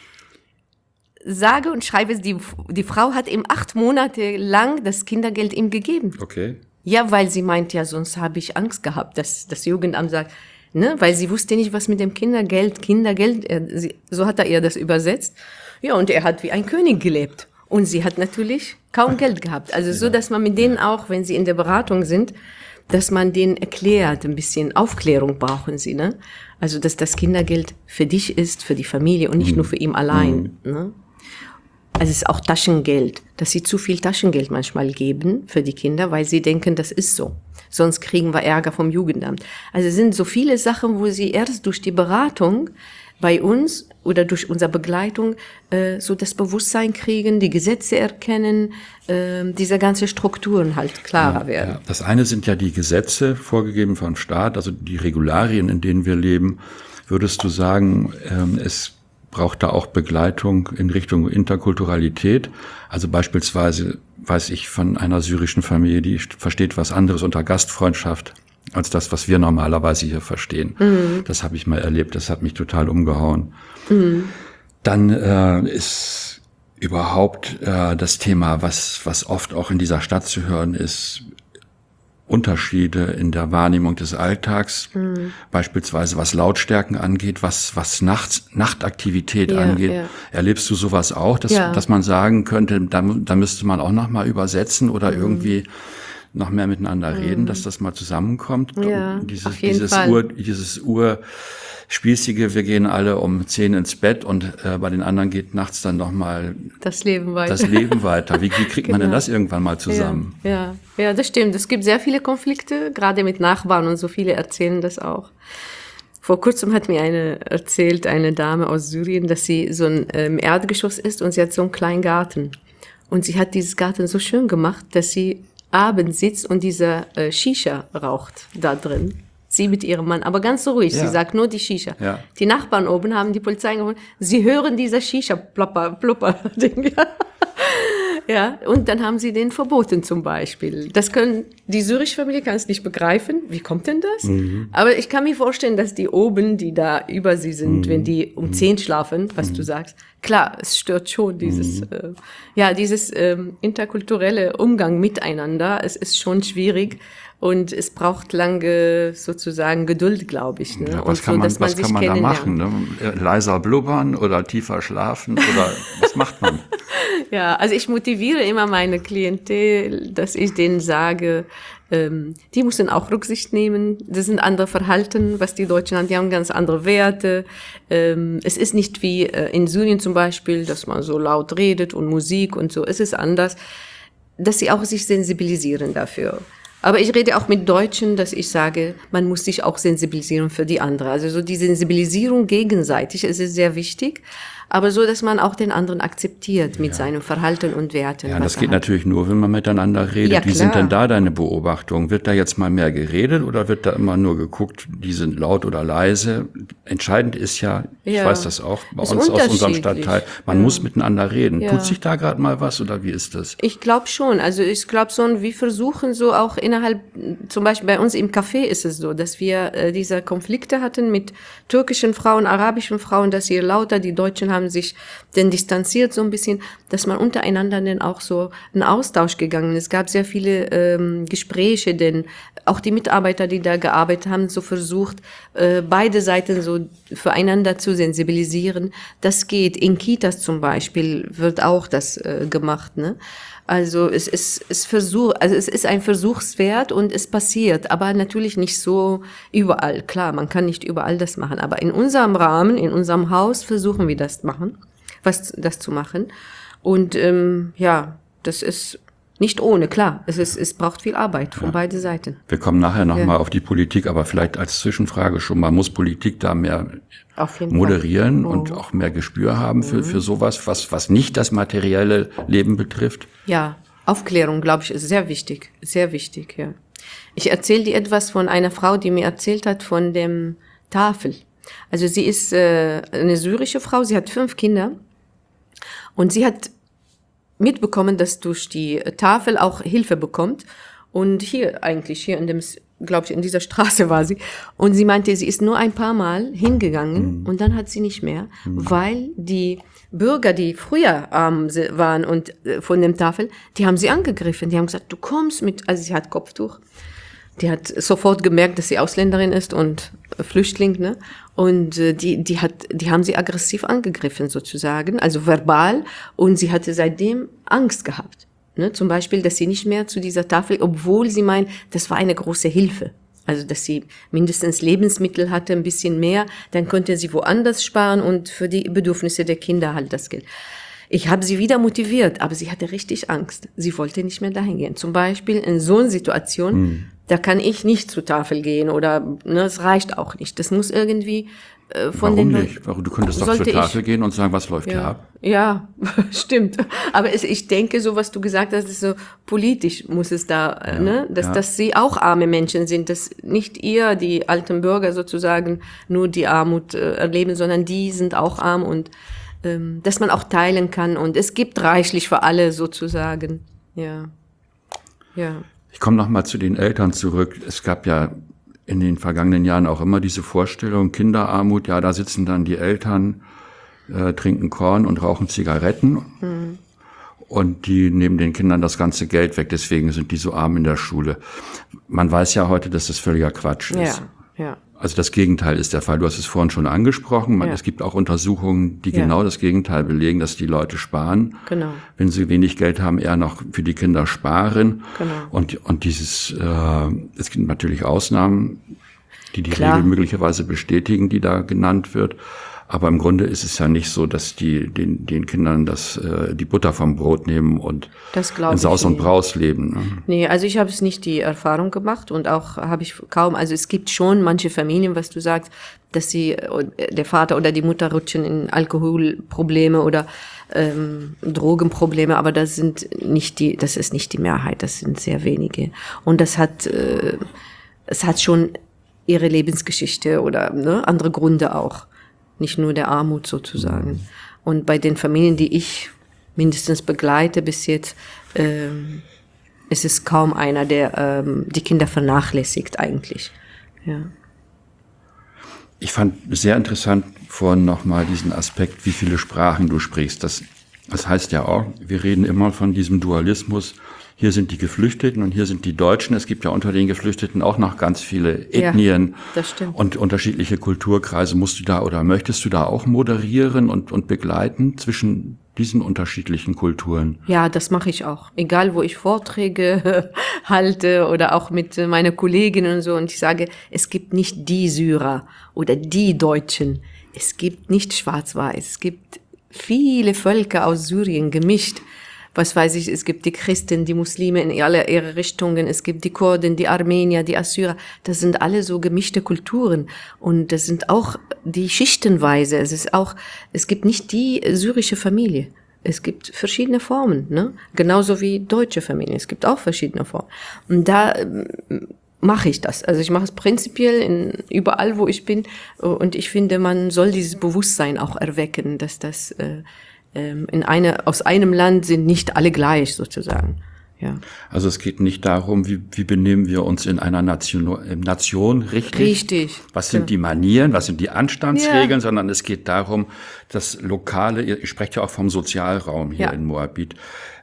Sage und schreibe, die Frau hat ihm 8 Monate lang das Kindergeld ihm gegeben. Okay. Ja, weil sie meint, ja, sonst habe ich Angst gehabt, dass das Jugendamt sagt, ne, weil sie wusste nicht, was mit dem Kindergeld, so hat er ihr das übersetzt. Ja, und er hat wie ein König gelebt. Und sie hat natürlich kaum Geld gehabt. Also so, dass man mit denen auch, wenn sie in der Beratung sind, dass man denen erklärt, ein bisschen Aufklärung brauchen sie, ne? Also, dass das Kindergeld für dich ist, für die Familie und nicht nur für ihn allein, ne? Also es ist auch Taschengeld, dass sie zu viel Taschengeld manchmal geben für die Kinder, weil sie denken, das ist so. Sonst kriegen wir Ärger vom Jugendamt. Also es sind so viele Sachen, wo sie erst durch die Beratung bei uns oder durch unsere Begleitung so das Bewusstsein kriegen, die Gesetze erkennen, diese ganzen Strukturen halt klarer werden. Ja. Das eine sind ja die Gesetze, vorgegeben vom Staat, also die Regularien, in denen wir leben. Würdest du sagen, es braucht da auch Begleitung in Richtung Interkulturalität? Also beispielsweise weiß ich von einer syrischen Familie, die versteht was anderes unter Gastfreundschaft als das, was wir normalerweise hier verstehen. Das habe ich mal erlebt, das hat mich total umgehauen. Dann ist überhaupt das Thema, was oft auch in dieser Stadt zu hören ist, Unterschiede in der Wahrnehmung des Alltags, beispielsweise was Lautstärken angeht, was Nachtaktivität angeht. Ja. Erlebst du sowas auch, dass man sagen könnte, da müsste man auch noch mal übersetzen oder irgendwie noch mehr miteinander reden, dass das mal zusammenkommt? Ja, Dieses spießige, wir gehen alle um 10 ins Bett und bei den anderen geht nachts dann nochmal das Leben weiter. Wie kriegt man denn das irgendwann mal zusammen? Ja, das stimmt. Es gibt sehr viele Konflikte, gerade mit Nachbarn und so viele erzählen das auch. Vor kurzem hat mir eine Dame aus Syrien, dass sie so im Erdgeschoss ist und sie hat so einen kleinen Garten. Und sie hat dieses Garten so schön gemacht, dass sie abends sitzt und diese Shisha raucht da drin. Sie mit ihrem Mann, aber ganz so ruhig. Ja. Sie sagt nur die Shisha. Ja. Die Nachbarn oben haben die Polizei geholt. Sie hören dieser Shisha-Plopper-Ding. Ja, und dann haben sie den verboten zum Beispiel. Die syrische Familie kann es nicht begreifen. Wie kommt denn das? Aber ich kann mir vorstellen, dass die oben, die da über sie sind, wenn die um 10 schlafen, was du sagst, klar, es stört schon dieses interkulturelle Umgang miteinander. Es ist schon schwierig. Und es braucht lange sozusagen Geduld, glaube ich. Ne? Ja, was kann man da machen? Ne? Leiser blubbern oder tiefer schlafen oder was macht man? Ja, also ich motiviere immer meine Klientel, dass ich denen sage, die müssen auch Rücksicht nehmen. Das sind andere Verhalten, was die Deutschen haben. Die haben ganz andere Werte. Es ist nicht wie in Syrien zum Beispiel, dass man so laut redet und Musik und so. Es ist anders, dass sie auch sich sensibilisieren dafür. Aber ich rede auch mit Deutschen, dass ich sage, man muss sich auch sensibilisieren für die andere. Also so die Sensibilisierung gegenseitig, es ist sehr wichtig, aber so, dass man auch den anderen akzeptiert mit seinem Verhalten und Werten. Ja, das geht natürlich nur, wenn man miteinander redet. Ja, wie sind denn da deine Beobachtungen? Wird da jetzt mal mehr geredet oder wird da immer nur geguckt, die sind laut oder leise? Entscheidend ist ja, ich weiß das auch bei uns aus unserem Stadtteil, man muss miteinander reden. Ja. Tut sich da gerade mal was oder wie ist das? Ich glaube schon. Also ich glaube so, wir versuchen so auch innerhalb, zum Beispiel bei uns im Café ist es so, dass wir diese Konflikte hatten mit türkischen Frauen, arabischen Frauen, dass sie lauter, die Deutschen haben sich denn distanziert so ein bisschen, dass man untereinander dann auch so einen Austausch gegangen ist. Es gab sehr viele Gespräche, denn auch die Mitarbeiter, die da gearbeitet haben, so versucht, beide Seiten so füreinander zu sensibilisieren. Das geht. In Kitas zum Beispiel wird auch das gemacht, ne? Also es ist ein Versuchswert und es passiert, aber natürlich nicht so überall. Klar, man kann nicht überall das machen, aber in unserem Rahmen, in unserem Haus versuchen wir das zu machen. Und das ist nicht ohne, klar. Es braucht viel Arbeit von beiden Seiten. Wir kommen nachher nochmal auf die Politik, aber vielleicht als Zwischenfrage schon mal, muss Politik da mehr moderieren und auch mehr Gespür haben für sowas, was nicht das materielle Leben betrifft? Ja, Aufklärung, glaube ich, ist sehr wichtig, ja. Ich erzähle dir etwas von einer Frau, die mir erzählt hat von dem Tafel. Also sie ist eine syrische Frau, sie hat 5 Kinder und sie hat mitbekommen, dass durch die Tafel auch Hilfe bekommt. Und hier in dieser Straße war sie. Und sie meinte, sie ist nur ein paar Mal hingegangen und dann hat sie nicht mehr, weil die Bürger, die früher arm waren und von dem Tafel, die haben sie angegriffen. Die haben gesagt, du kommst mit, also sie hat Kopftuch. Die hat sofort gemerkt, dass sie Ausländerin ist und Flüchtling, ne? Und die haben sie aggressiv angegriffen sozusagen, also verbal. Und sie hatte seitdem Angst gehabt, ne? Zum Beispiel, dass sie nicht mehr zu dieser Tafel, obwohl sie meint, das war eine große Hilfe. Also, dass sie mindestens Lebensmittel hatte, ein bisschen mehr, dann konnte sie woanders sparen und für die Bedürfnisse der Kinder halt das Geld. Ich habe sie wieder motiviert, aber sie hatte richtig Angst. Sie wollte nicht mehr dahin gehen. Zum Beispiel in so einer Situation, da kann ich nicht zur Tafel gehen oder es reicht auch nicht. Das muss irgendwie von Warum nicht? Du könntest doch zur Tafel gehen und sagen, was läuft hier ab? Ja, stimmt. Aber ich denke, so was du gesagt hast, ist so politisch muss es da, dass sie auch arme Menschen sind, dass nicht ihr, die alten Bürger sozusagen, nur die Armut erleben, sondern die sind auch arm und dass man auch teilen kann und es gibt reichlich für alle sozusagen. Ja. Ich komme noch mal zu den Eltern zurück. Es gab ja in den vergangenen Jahren auch immer diese Vorstellung, Kinderarmut, ja, da sitzen dann die Eltern, trinken Korn und rauchen Zigaretten und die nehmen den Kindern das ganze Geld weg, deswegen sind die so arm in der Schule. Man weiß ja heute, dass das völliger Quatsch ist. Ja. Also das Gegenteil ist der Fall. Du hast es vorhin schon angesprochen. Es gibt auch Untersuchungen, die genau das Gegenteil belegen, dass die Leute sparen. Genau. Wenn sie wenig Geld haben, eher noch für die Kinder sparen. Genau. Und es gibt natürlich Ausnahmen. die Klar. Regel möglicherweise bestätigen, die da genannt wird. Aber im Grunde ist es ja nicht so, dass die den Kindern die Butter vom Brot nehmen und in Saus und Braus leben. Ne? Nee, also ich habe es nicht die Erfahrung gemacht und auch habe ich kaum, also es gibt schon manche Familien, was du sagst, dass der Vater oder die Mutter rutschen in Alkoholprobleme oder Drogenprobleme, aber das ist nicht die Mehrheit, das sind sehr wenige. Und es hat schon ihre Lebensgeschichte oder andere Gründe auch. Nicht nur der Armut sozusagen. Und bei den Familien, die ich mindestens begleite bis jetzt, ist es kaum einer, der die Kinder vernachlässigt eigentlich. Ja. Ich fand sehr interessant vorhin nochmal diesen Aspekt, wie viele Sprachen du sprichst. Das heißt ja auch, wir reden immer von diesem Dualismus. Hier sind die Geflüchteten und hier sind die Deutschen. Es gibt ja unter den Geflüchteten auch noch ganz viele Ethnien und unterschiedliche Kulturkreise. Musst du da oder möchtest du da auch moderieren und begleiten zwischen diesen unterschiedlichen Kulturen? Ja, das mache ich auch. Egal, wo ich Vorträge halte oder auch mit meiner Kollegin und so. Und ich sage, es gibt nicht die Syrer oder die Deutschen. Es gibt nicht schwarz-weiß. Es gibt viele Völker aus Syrien gemischt. Was weiß ich, es gibt die Christen, die Muslime in alle ihre Richtungen, es gibt die Kurden, die Armenier, die Assyrer, das sind alle so gemischte Kulturen und das sind auch die Schichtenweise, es gibt nicht die syrische Familie, es gibt verschiedene Formen, ne? Genauso wie deutsche Familien, es gibt auch verschiedene Formen und da mache ich das, also ich mache es prinzipiell überall, wo ich bin und ich finde, man soll dieses Bewusstsein auch erwecken, dass das aus einem Land sind nicht alle gleich sozusagen. Ja. Also es geht nicht darum, wie benehmen wir uns in einer Nation richtig. Richtig. Was sind die Manieren, was sind die Anstandsregeln, sondern es geht darum, das Lokale, ich spreche ja auch vom Sozialraum hier in Moabit,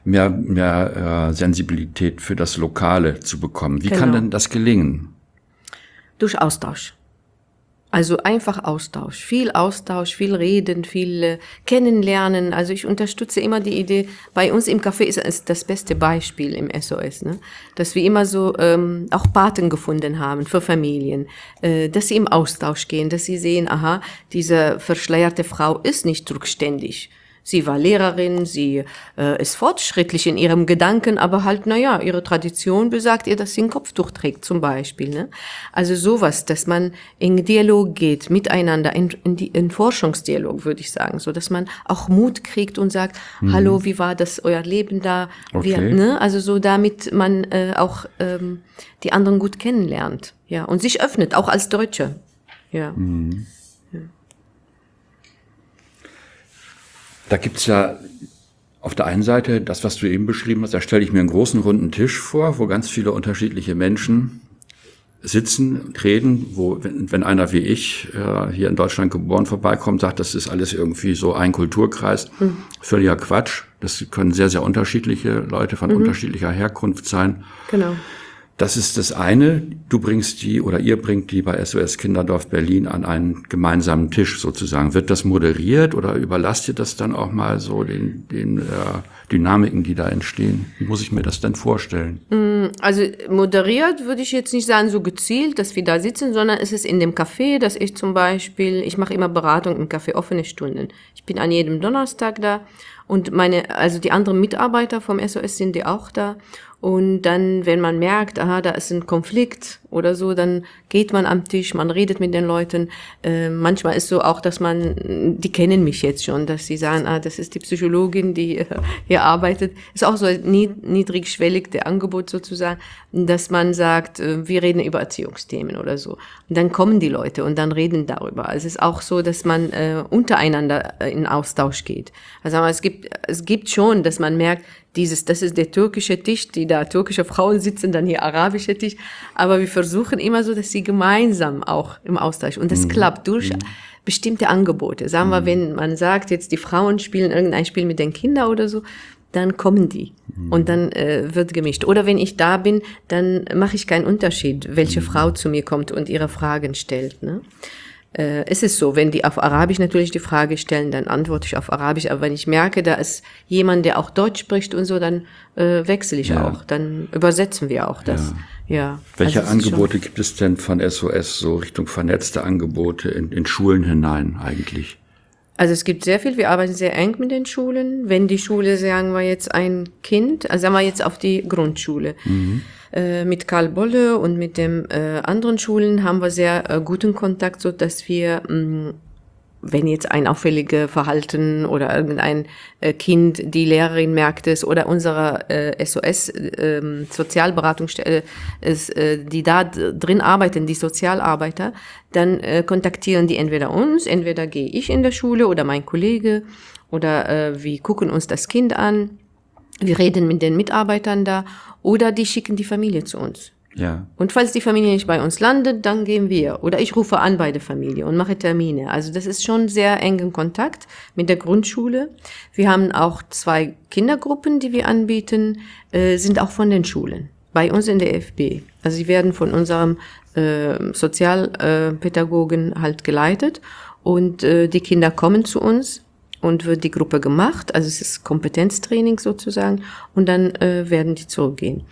mehr Sensibilität für das Lokale zu bekommen. Wie kann denn das gelingen? Durch Austausch. Also einfach Austausch, viel reden, viel kennenlernen. Also ich unterstütze immer die Idee, bei uns im Café ist das beste Beispiel im SOS, ne? Dass wir immer so auch Paten gefunden haben für Familien, dass sie im Austausch gehen, dass sie sehen, aha, diese verschleierte Frau ist nicht rückständig. Sie war Lehrerin, sie ist fortschrittlich in ihrem Gedanken, aber halt, ihre Tradition besagt ihr, dass sie ein Kopftuch trägt, zum Beispiel, ne? Also sowas, dass man in Dialog geht, miteinander, in Forschungsdialog, würde ich sagen, so, dass man auch Mut kriegt und sagt, hallo, wie war das, euer Leben da? Okay. Ne? Also so, damit man auch die anderen gut kennenlernt, ja, und sich öffnet, auch als Deutsche, ja. Da gibt's ja auf der einen Seite das, was du eben beschrieben hast, da stelle ich mir einen großen runden Tisch vor, wo ganz viele unterschiedliche Menschen sitzen, reden, wo, wenn einer wie ich hier in Deutschland geboren vorbeikommt, sagt, das ist alles irgendwie so ein Kulturkreis, völliger Quatsch. Das können sehr, sehr unterschiedliche Leute von unterschiedlicher Herkunft sein. Genau. Das ist das eine. Du bringst die oder ihr bringt die bei SOS Kinderdorf Berlin an einen gemeinsamen Tisch sozusagen. Wird das moderiert oder überlasst ihr das dann auch mal so den Dynamiken, die da entstehen? Wie muss ich mir das denn vorstellen? Also moderiert würde ich jetzt nicht sagen, so gezielt, dass wir da sitzen, sondern es ist in dem Café, dass ich zum Beispiel, ich mache immer Beratung im Café, offene Stunden. Ich bin an jedem Donnerstag da und die anderen Mitarbeiter vom SOS sind die auch da. Und dann, wenn man merkt, aha, da ist ein Konflikt oder so, dann geht man am Tisch, man redet mit den Leuten. Manchmal ist so auch, dass die kennen mich jetzt schon, dass sie sagen, das ist die Psychologin, die hier arbeitet. Ist auch so ein niedrigschwellig der Angebot sozusagen, dass man sagt, wir reden über Erziehungsthemen oder so. Und dann kommen die Leute und dann reden darüber. Also es ist auch so, dass man untereinander in Austausch geht. Also es gibt schon, dass man merkt, das ist der türkische Tisch, die da türkische Frauen sitzen, dann hier arabischer Tisch. Aber wir versuchen immer so, dass sie gemeinsam auch im Austausch. Und das klappt durch bestimmte Angebote. Sagen wir, wenn man sagt, jetzt die Frauen spielen irgendein Spiel mit den Kindern oder so, dann kommen die. Und dann wird gemischt. Oder wenn ich da bin, dann mache ich keinen Unterschied, welche Frau zu mir kommt und ihre Fragen stellt, ne? Es ist so, wenn die auf Arabisch natürlich die Frage stellen, dann antworte ich auf Arabisch. Aber wenn ich merke, da ist jemand, der auch Deutsch spricht und so, dann wechsle ich auch. Dann übersetzen wir auch das. Ja. Welche Angebote gibt es denn von SOS so Richtung vernetzte Angebote in Schulen hinein eigentlich? Also es gibt sehr viel, wir arbeiten sehr eng mit den Schulen. Wenn die Schule, sagen wir jetzt ein Kind, also sagen wir jetzt auf die Grundschule, mit Karl Bolle und mit dem anderen Schulen haben wir sehr guten Kontakt, so dass wir, wenn jetzt ein auffälliges Verhalten oder irgendein Kind, die Lehrerin merkt es oder unsere SOS Sozialberatungsstelle, die da drin arbeiten, die Sozialarbeiter, dann kontaktieren die entweder uns, entweder gehe ich in der Schule oder mein Kollege oder wir gucken uns das Kind an, wir reden mit den Mitarbeitern da oder die schicken die Familie zu uns. Ja. Und falls die Familie nicht bei uns landet, dann gehen wir. Oder ich rufe an bei der Familie und mache Termine. Also das ist schon sehr engen Kontakt mit der Grundschule. Wir haben auch 2 Kindergruppen, die wir anbieten, sind auch von den Schulen. Bei uns in der FB. Also sie werden von unserem Sozialpädagogen halt geleitet. Und die Kinder kommen zu uns und wird die Gruppe gemacht. Also es ist Kompetenztraining sozusagen. Und dann werden die zurückgehen.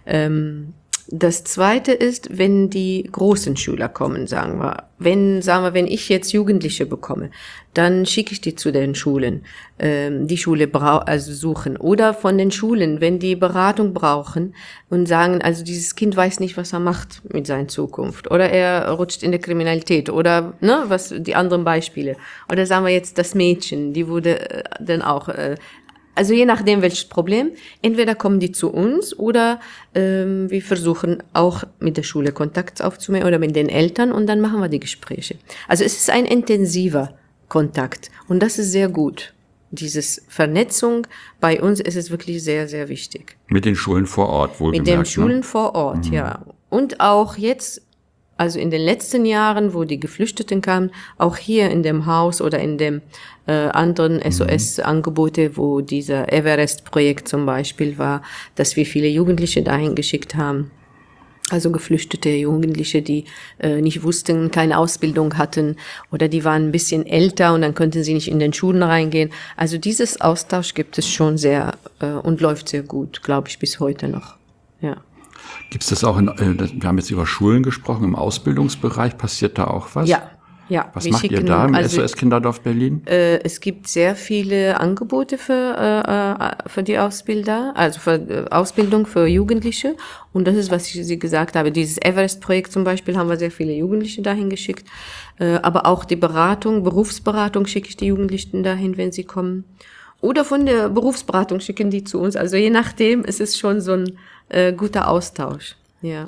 Das Zweite ist, wenn die großen Schüler kommen, sagen wir, wenn ich jetzt Jugendliche bekomme, dann schicke ich die zu den Schulen, die Schule suchen. Oder von den Schulen, wenn die Beratung brauchen und sagen, also dieses Kind weiß nicht, was er macht mit seiner Zukunft. Oder er rutscht in der Kriminalität. Oder, was, die anderen Beispiele. Oder sagen wir jetzt das Mädchen, die wurde dann auch, also je nachdem, welches Problem, entweder kommen die zu uns oder wir versuchen auch mit der Schule Kontakt aufzunehmen oder mit den Eltern und dann machen wir die Gespräche. Also es ist ein intensiver Kontakt und das ist sehr gut. Dieses Vernetzung, bei uns ist es wirklich sehr, sehr wichtig. Mit den Schulen vor Ort, wohlgemerkt. Mit den Schulen vor Ort, ja. Und auch jetzt, also in den letzten Jahren, wo die Geflüchteten kamen, auch hier in dem Haus oder in dem anderen SOS-Angebote, wo dieser Everest-Projekt zum Beispiel war, dass wir viele Jugendliche dahin geschickt haben. Also geflüchtete Jugendliche, die nicht wussten, keine Ausbildung hatten oder die waren ein bisschen älter und dann konnten sie nicht in den Schulen reingehen. Also dieses Austausch gibt es schon sehr und läuft sehr gut, glaube ich, bis heute noch. Ja. Gibt es das auch wir haben jetzt über Schulen gesprochen, im Ausbildungsbereich, passiert da auch was? Ja. Was macht ihr da im SOS Kinderdorf Berlin? Es gibt sehr viele Angebote für die Ausbilder, also für Ausbildung für Jugendliche. Und das ist, was ich Sie gesagt habe. Dieses Everest-Projekt zum Beispiel haben wir sehr viele Jugendliche dahin geschickt. Aber auch die Berufsberatung schicke ich die Jugendlichen dahin, wenn sie kommen. Oder von der Berufsberatung schicken die zu uns. Also je nachdem, es ist schon so ein guter Austausch. Ja.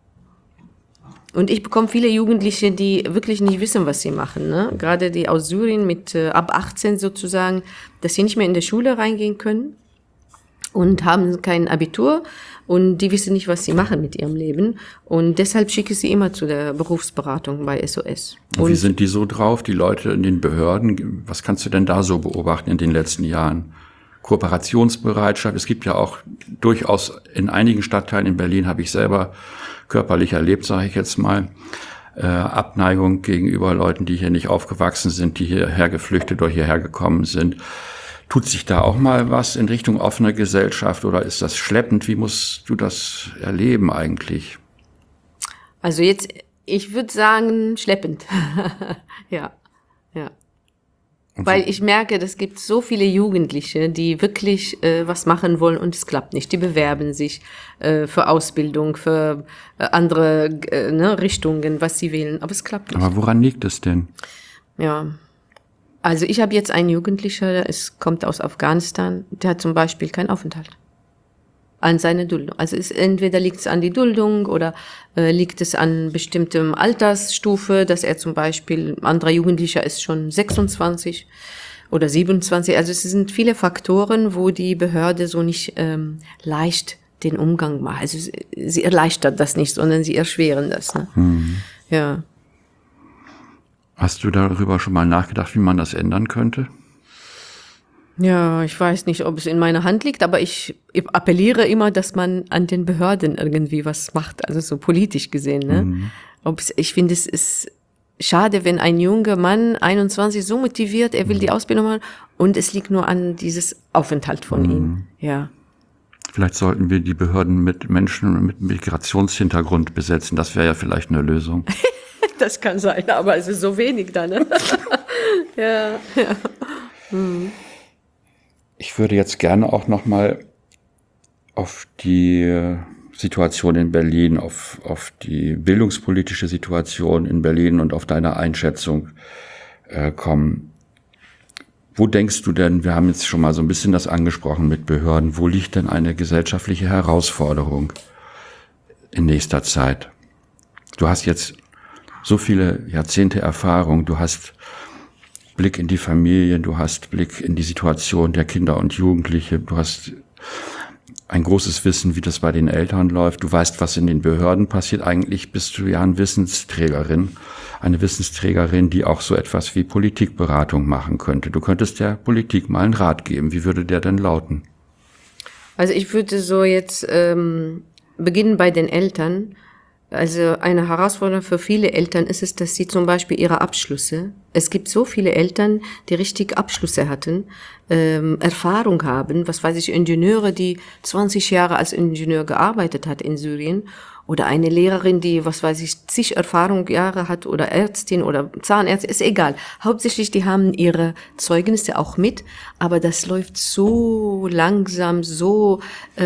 Und ich bekomme viele Jugendliche, die wirklich nicht wissen, was sie machen, ne? Gerade die aus Syrien mit ab 18 sozusagen, dass sie nicht mehr in der Schule reingehen können und haben kein Abitur und die wissen nicht, was sie machen mit ihrem Leben. Und deshalb schicke ich sie immer zu der Berufsberatung bei SOS. Und wie sind die so drauf, die Leute in den Behörden? Was kannst du denn da so beobachten in den letzten Jahren? Kooperationsbereitschaft. Es gibt ja auch durchaus in einigen Stadtteilen in Berlin, habe ich selber körperlich erlebt, sage ich jetzt mal, Abneigung gegenüber Leuten, die hier nicht aufgewachsen sind, die hierher geflüchtet oder hierher gekommen sind. Tut sich da auch mal was in Richtung offene Gesellschaft oder ist das schleppend? Wie musst du das erleben eigentlich? Also jetzt, ich würde sagen, schleppend. Ja. Weil ich merke, es gibt so viele Jugendliche, die wirklich was machen wollen und es klappt nicht. Die bewerben sich für Ausbildung, für andere Richtungen, was sie wählen, aber es klappt nicht. Aber woran liegt es denn? Ja, also ich habe jetzt einen Jugendlichen, es kommt aus Afghanistan, der hat zum Beispiel keinen Aufenthalt an seine Duldung. Also entweder liegt es an die Duldung oder liegt es an bestimmtem Altersstufe, dass er zum Beispiel, ein anderer Jugendlicher ist schon 26 oder 27. Also es sind viele Faktoren, wo die Behörde so nicht leicht den Umgang macht. Also sie erleichtert das nicht, sondern sie erschweren das. Ne? Ja. Hast du darüber schon mal nachgedacht, wie man das ändern könnte? Ja, ich weiß nicht, ob es in meiner Hand liegt, aber ich appelliere immer, dass man an den Behörden irgendwie was macht, also so politisch gesehen. Ne? Ich finde, es ist schade, wenn ein junger Mann, 21, so motiviert, er will die Ausbildung machen und es liegt nur an dieses Aufenthalt von ihm. Ja. Vielleicht sollten wir die Behörden mit Menschen mit Migrationshintergrund besetzen. Das wäre ja vielleicht eine Lösung. Das kann sein, aber es ist so wenig da, ne? Ja. Ich würde jetzt gerne auch noch mal auf die Situation in Berlin, auf die bildungspolitische Situation in Berlin und auf deine Einschätzung kommen. Wo denkst du denn, wir haben jetzt schon mal so ein bisschen das angesprochen mit Behörden, wo liegt denn eine gesellschaftliche Herausforderung in nächster Zeit? Du hast jetzt so viele Jahrzehnte Erfahrung, du hast Blick in die Familien, du hast Blick in die Situation der Kinder und Jugendliche, du hast ein großes Wissen, wie das bei den Eltern läuft, du weißt, was in den Behörden passiert. Eigentlich bist du ja eine Wissensträgerin, die auch so etwas wie Politikberatung machen könnte. Du könntest der Politik mal einen Rat geben. Wie würde der denn lauten? Also ich würde so jetzt beginnen bei den Eltern. Also eine Herausforderung für viele Eltern ist es, dass sie zum Beispiel ihre Abschlüsse, es gibt so viele Eltern, die richtig Abschlüsse hatten, Erfahrung haben, was weiß ich, Ingenieure, die 20 Jahre als Ingenieur gearbeitet hat in Syrien, oder eine Lehrerin, die, was weiß ich, zig Jahre hat, oder Ärztin oder Zahnärztin, ist egal. Hauptsächlich, die haben ihre Zeugnisse auch mit, aber das läuft so langsam, so,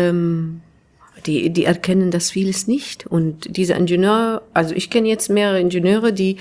die erkennen das vieles nicht. Und dieser Ingenieur, also ich kenne jetzt mehrere Ingenieure, die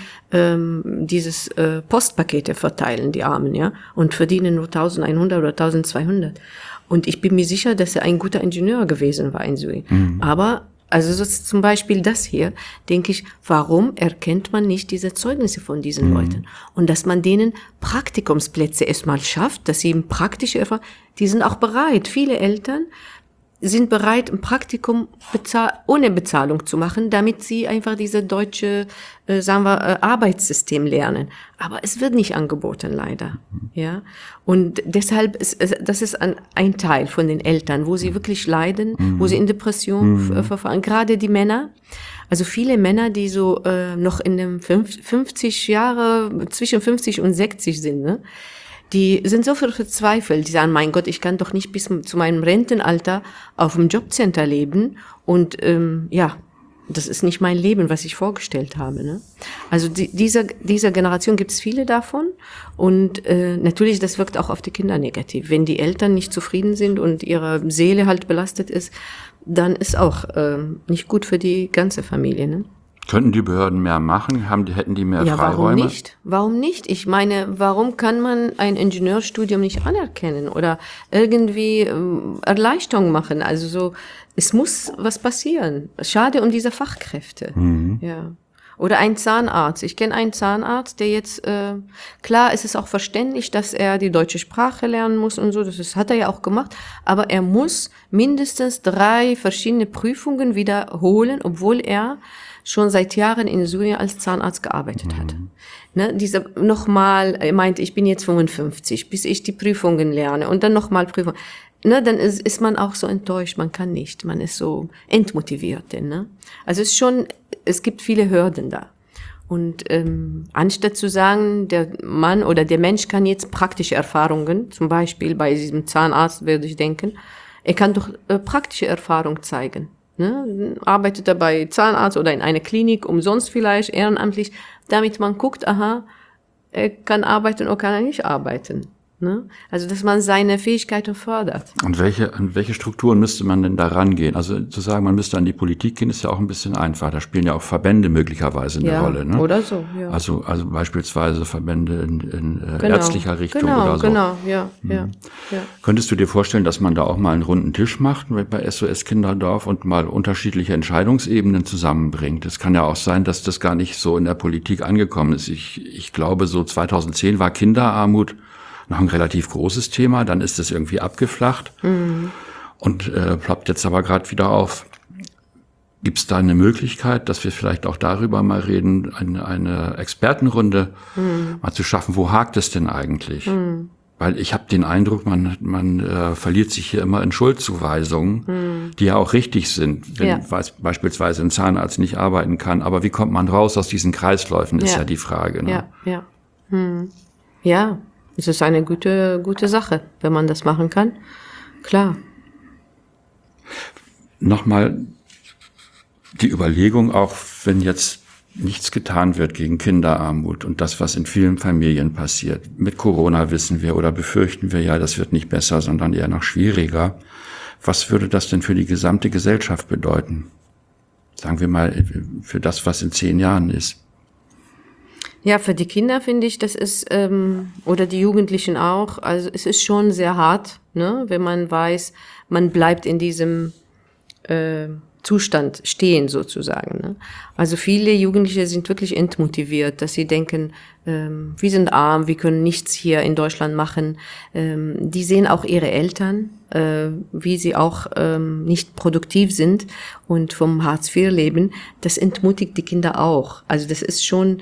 dieses Postpakete verteilen, die Armen, ja, und verdienen nur 1100 oder 1200. Und ich bin mir sicher, dass er ein guter Ingenieur gewesen war in Syrien. Aber also so zum Beispiel das hier, denke ich, warum erkennt man nicht diese Zeugnisse von diesen Leuten? Und dass man denen Praktikumsplätze erstmal schafft, dass sie eben praktische Erfahrung, die sind auch bereit. Viele Eltern sind bereit, ein Praktikum ohne Bezahlung zu machen, damit sie einfach diese deutsche, Arbeitssystem lernen. Aber es wird nicht angeboten, leider. Ja. Und deshalb das ist ein Teil von den Eltern, wo sie wirklich leiden, wo sie in Depression verfallen. Gerade die Männer. Also viele Männer, die so, noch in dem 50 Jahre, zwischen 50 und 60 sind, ne? Die sind so verzweifelt, die sagen, mein Gott, ich kann doch nicht bis zu meinem Rentenalter auf dem Jobcenter leben und das ist nicht mein Leben, was ich vorgestellt habe. Ne? Also dieser Generation gibt es viele davon und natürlich, das wirkt auch auf die Kinder negativ. Wenn die Eltern nicht zufrieden sind und ihre Seele halt belastet ist, dann ist auch nicht gut für die ganze Familie. Ne? Könnten die Behörden mehr machen? Hätten die mehr Freiräume? Warum nicht? Warum nicht? Ich meine, warum kann man ein Ingenieurstudium nicht anerkennen oder irgendwie Erleichterung machen? Also so, es muss was passieren. Schade um diese Fachkräfte. Ja. Oder ein Zahnarzt. Ich kenne einen Zahnarzt, der jetzt, klar, es ist auch verständlich, dass er die deutsche Sprache lernen muss und so, das hat er ja auch gemacht, aber er muss mindestens 3 verschiedene Prüfungen wiederholen, obwohl er schon seit Jahren in Syrien als Zahnarzt gearbeitet hat. Ne, er meint, ich bin jetzt 55, bis ich die Prüfungen lerne und dann nochmal Prüfungen. Ne, dann ist man auch so enttäuscht, man kann nicht, man ist so entmotiviert. Ne? Also es gibt viele Hürden da. Und anstatt zu sagen, der Mann oder der Mensch kann jetzt praktische Erfahrungen, zum Beispiel bei diesem Zahnarzt würde ich denken, er kann doch praktische Erfahrung zeigen. Ne? Arbeitet er bei Zahnarzt oder in einer Klinik, umsonst vielleicht, ehrenamtlich, damit man guckt, aha, er kann arbeiten oder kann er nicht arbeiten. Ne? Also, dass man seine Fähigkeiten fördert. Und an welche Strukturen müsste man denn da rangehen? Also, zu sagen, man müsste an die Politik gehen, ist ja auch ein bisschen einfach. Da spielen ja auch Verbände möglicherweise eine Rolle. Ne? Oder so, ja. Also beispielsweise Verbände in ärztlicher Richtung oder so. Genau, ja. Könntest du dir vorstellen, dass man da auch mal einen runden Tisch macht bei SOS Kinderdorf und mal unterschiedliche Entscheidungsebenen zusammenbringt? Es kann ja auch sein, dass das gar nicht so in der Politik angekommen ist. Ich glaube, so 2010 war Kinderarmut noch ein relativ großes Thema, dann ist es irgendwie abgeflacht und ploppt jetzt aber gerade wieder auf. Gibt es da eine Möglichkeit, dass wir vielleicht auch darüber mal reden, eine Expertenrunde mal zu schaffen? Wo hakt es denn eigentlich? Weil ich habe den Eindruck, man verliert sich hier immer in Schuldzuweisungen. die ja auch richtig sind, wenn beispielsweise ein Zahnarzt nicht arbeiten kann. Aber wie kommt man raus aus diesen Kreisläufen, ist ja die Frage. Ne? Ja. Ja, es ist eine gute Sache, wenn man das machen kann. Klar. Nochmal die Überlegung, auch wenn jetzt nichts getan wird gegen Kinderarmut und das, was in vielen Familien passiert. Mit Corona wissen wir oder befürchten wir ja, das wird nicht besser, sondern eher noch schwieriger. Was würde das denn für die gesamte Gesellschaft bedeuten? Sagen wir mal, für das, was in 10 Jahren ist. Ja, für die Kinder finde ich, das ist, oder die Jugendlichen auch, also es ist schon sehr hart, ne, wenn man weiß, man bleibt in diesem Zustand stehen sozusagen. Ne? Also viele Jugendliche sind wirklich entmotiviert, dass sie denken, wir sind arm, wir können nichts hier in Deutschland machen. Die sehen auch ihre Eltern, wie sie auch nicht produktiv sind und vom Hartz IV leben. Das entmutigt die Kinder auch. Also das ist schon,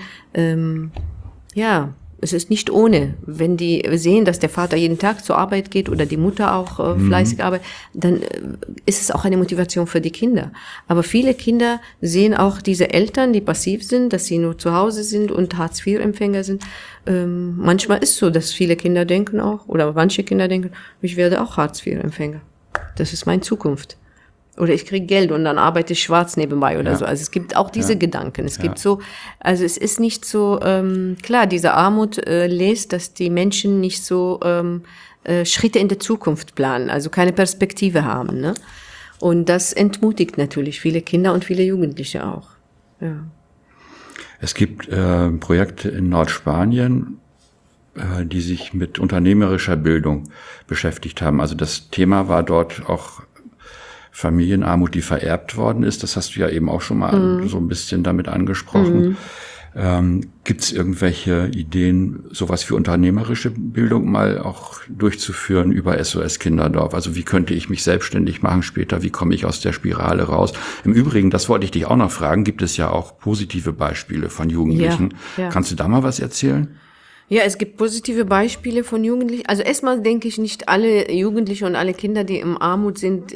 es ist nicht ohne. Wenn die sehen, dass der Vater jeden Tag zur Arbeit geht oder die Mutter auch fleißig arbeitet, dann ist es auch eine Motivation für die Kinder. Aber viele Kinder sehen auch diese Eltern, die passiv sind, dass sie nur zu Hause sind und Hartz-IV-Empfänger sind. Manchmal ist es so, dass viele Kinder denken auch, oder manche Kinder denken, ich werde auch Hartz-IV-Empfänger. Das ist meine Zukunft. Oder ich kriege Geld und dann arbeite ich schwarz nebenbei oder so. Also es gibt auch diese Gedanken. Es gibt so, also es ist nicht so, klar, diese Armut lässt, dass die Menschen nicht so Schritte in der Zukunft planen, also keine Perspektive haben. Ne? Und das entmutigt natürlich viele Kinder und viele Jugendliche auch. Ja. Es gibt Projekte in Nordspanien, die sich mit unternehmerischer Bildung beschäftigt haben. Also das Thema war dort auch Familienarmut, die vererbt worden ist. Das hast du ja eben auch schon mal so ein bisschen damit angesprochen. Gibt es irgendwelche Ideen, sowas für unternehmerische Bildung mal auch durchzuführen über SOS Kinderdorf? Also wie könnte ich mich selbstständig machen später? Wie komme ich aus der Spirale raus? Im Übrigen, das wollte ich dich auch noch fragen, gibt es ja auch positive Beispiele von Jugendlichen. Ja. Kannst du da mal was erzählen? Ja, es gibt positive Beispiele von Jugendlichen. Also erstmal denke ich, nicht alle Jugendliche und alle Kinder, die in Armut sind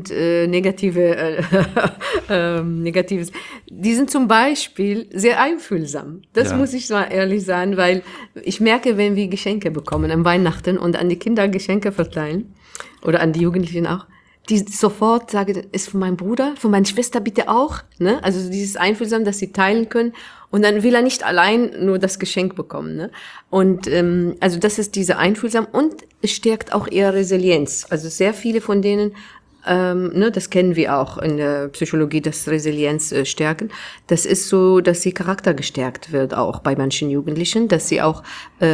negatives. Die sind zum Beispiel sehr einfühlsam. Das muss ich mal ehrlich sagen, weil ich merke, wenn wir Geschenke bekommen an Weihnachten und an die Kinder Geschenke verteilen oder an die Jugendlichen auch, die sofort sagen, ist von meinem Bruder, von meiner Schwester bitte auch, ne? Also dieses Einfühlsam, dass sie teilen können. Und dann will er nicht allein nur das Geschenk bekommen, ne? Und also das ist diese Einfühlsam und es stärkt auch ihre Resilienz. Also sehr viele von denen, das kennen wir auch in der Psychologie, das Resilienz stärken. Das ist so, dass sie Charakter gestärkt wird auch bei manchen Jugendlichen, dass sie auch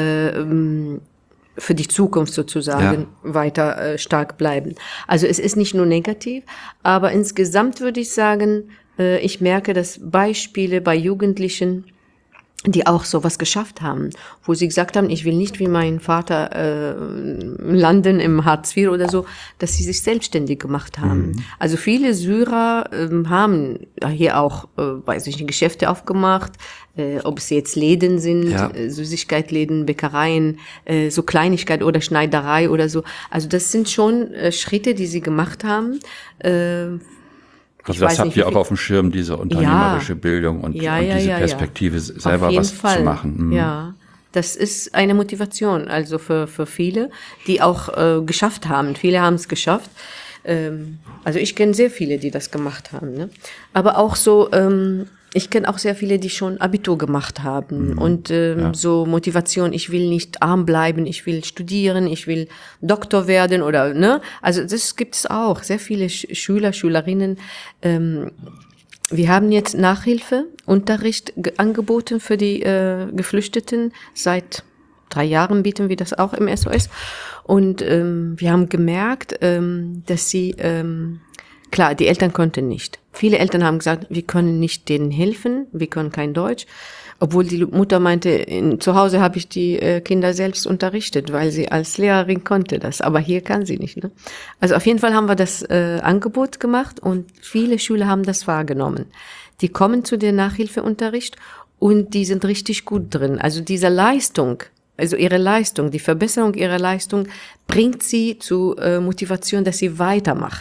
für die Zukunft sozusagen weiter stark bleiben. Also es ist nicht nur negativ, aber insgesamt würde ich sagen, ich merke, dass Beispiele bei Jugendlichen, die auch sowas geschafft haben, wo sie gesagt haben, ich will nicht wie mein Vater landen im Hartz IV oder so, dass sie sich selbstständig gemacht haben. Also viele Syrer haben hier auch, weiß ich nicht, Geschäfte aufgemacht, ob es jetzt Läden sind, Süßigkeitsläden, Bäckereien, so Kleinigkeit oder Schneiderei oder so. Also das sind schon Schritte, die sie gemacht haben. Also das habt ihr auch auf dem Schirm, diese unternehmerische Bildung und diese Perspektive selber was zu machen. Ja, das ist eine Motivation, also für viele, die auch geschafft haben. Viele haben es geschafft. Also ich kenne sehr viele, die das gemacht haben. Ne? Aber auch so, ich kenne auch sehr viele, die schon Abitur gemacht haben und so Motivation, ich will nicht arm bleiben, ich will studieren, ich will Doktor werden oder, ne? Also das gibt es auch, sehr viele Schüler, Schülerinnen. Wir haben jetzt Nachhilfeunterricht angeboten für die Geflüchteten. Seit 3 Jahren bieten wir das auch im SOS. Und wir haben gemerkt, dass sie klar, die Eltern konnten nicht. Viele Eltern haben gesagt, wir können nicht denen helfen, wir können kein Deutsch. Obwohl die Mutter meinte, zu Hause habe ich die Kinder selbst unterrichtet, weil sie als Lehrerin konnte das. Aber hier kann sie nicht. Ne? Also auf jeden Fall haben wir das Angebot gemacht und viele Schüler haben das wahrgenommen. Die kommen zu dem Nachhilfeunterricht und die sind richtig gut drin. Also diese Leistung, also ihre Leistung, die Verbesserung ihrer Leistung bringt sie zu Motivation, dass sie weitermachen.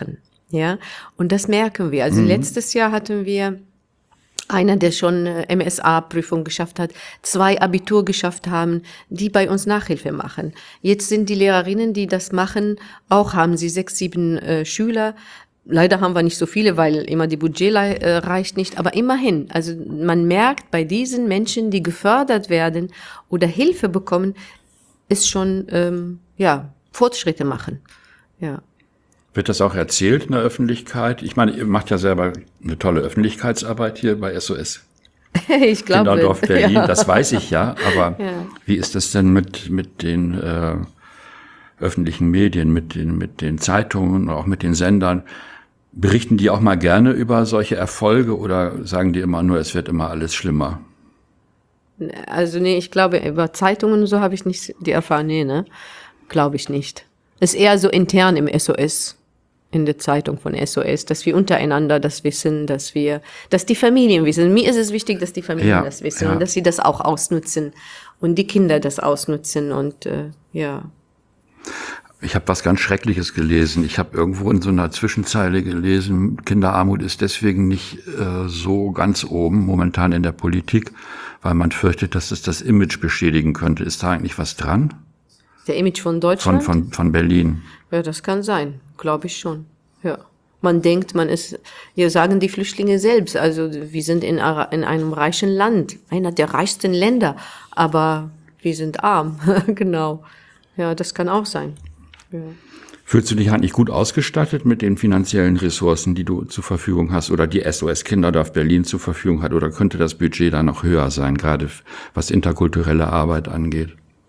Ja, und das merken wir. Also letztes Jahr hatten wir einer, der schon MSA-Prüfung geschafft hat, 2 Abitur geschafft haben, die bei uns Nachhilfe machen. Jetzt sind die Lehrerinnen, die das machen, auch haben sie 6, 7 Schüler. Leider haben wir nicht so viele, weil immer die Budget reicht nicht, aber immerhin. Also man merkt bei diesen Menschen, die gefördert werden oder Hilfe bekommen, ist schon, Fortschritte machen. Ja. Wird das auch erzählt in der Öffentlichkeit? Ich meine, ihr macht ja selber eine tolle Öffentlichkeitsarbeit hier bei SOS Ich glaube, Kinderdorf Berlin, ja. Das weiß ich ja. Aber Ja. wie ist das denn mit den öffentlichen Medien, mit den Zeitungen, auch mit den Sendern? Berichten die auch mal gerne über solche Erfolge oder sagen die immer nur, es wird immer alles schlimmer? Also nee, ich glaube, über Zeitungen und so habe ich nicht die Erfahrung, ne? Glaube ich nicht. Ist eher so intern im SOS, in der Zeitung von SOS, dass wir untereinander das wissen, dass die Familien wissen. Mir ist es wichtig, dass die Familien das wissen und dass sie das auch ausnutzen und die Kinder das ausnutzen und ja. Ich habe was ganz Schreckliches gelesen. Ich habe irgendwo in so einer Zwischenzeile gelesen, Kinderarmut ist deswegen nicht so ganz oben momentan in der Politik, weil man fürchtet, dass es das Image beschädigen könnte. Ist da eigentlich was dran? Der Image von Deutschland? Von Berlin. Ja, das kann sein, glaube ich schon. Ja. Man denkt, man ist, ja, sagen die Flüchtlinge selbst, also wir sind in einem reichen Land, einer der reichsten Länder, aber wir sind arm, genau. Ja, das kann auch sein. Ja. Fühlst du dich eigentlich gut ausgestattet mit den finanziellen Ressourcen, die du zur Verfügung hast oder die SOS Kinderdorf Berlin zur Verfügung hat, oder könnte das Budget da noch höher sein, gerade was interkulturelle Arbeit angeht?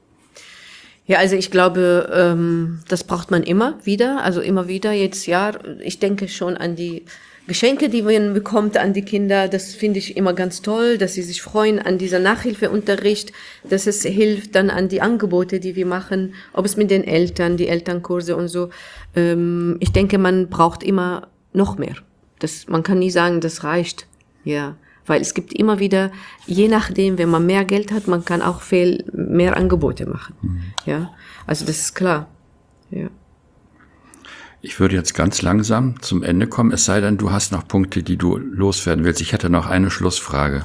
Ja, also ich glaube, das braucht man immer wieder, jetzt, ja, ich denke schon an die Geschenke, die man bekommt an die Kinder, das finde ich immer ganz toll, dass sie sich freuen an dieser Nachhilfeunterricht, dass es hilft dann an die Angebote, die wir machen, ob es mit den Eltern, die Elternkurse und so. Ich denke, man braucht immer noch mehr. Man kann nie sagen, das reicht, ja. Weil es gibt immer wieder, je nachdem, wenn man mehr Geld hat, man kann auch viel mehr Angebote machen. Ja, also das ist klar. Ja. Ich würde jetzt ganz langsam zum Ende kommen, es sei denn, du hast noch Punkte, die du loswerden willst. Ich hätte noch eine Schlussfrage.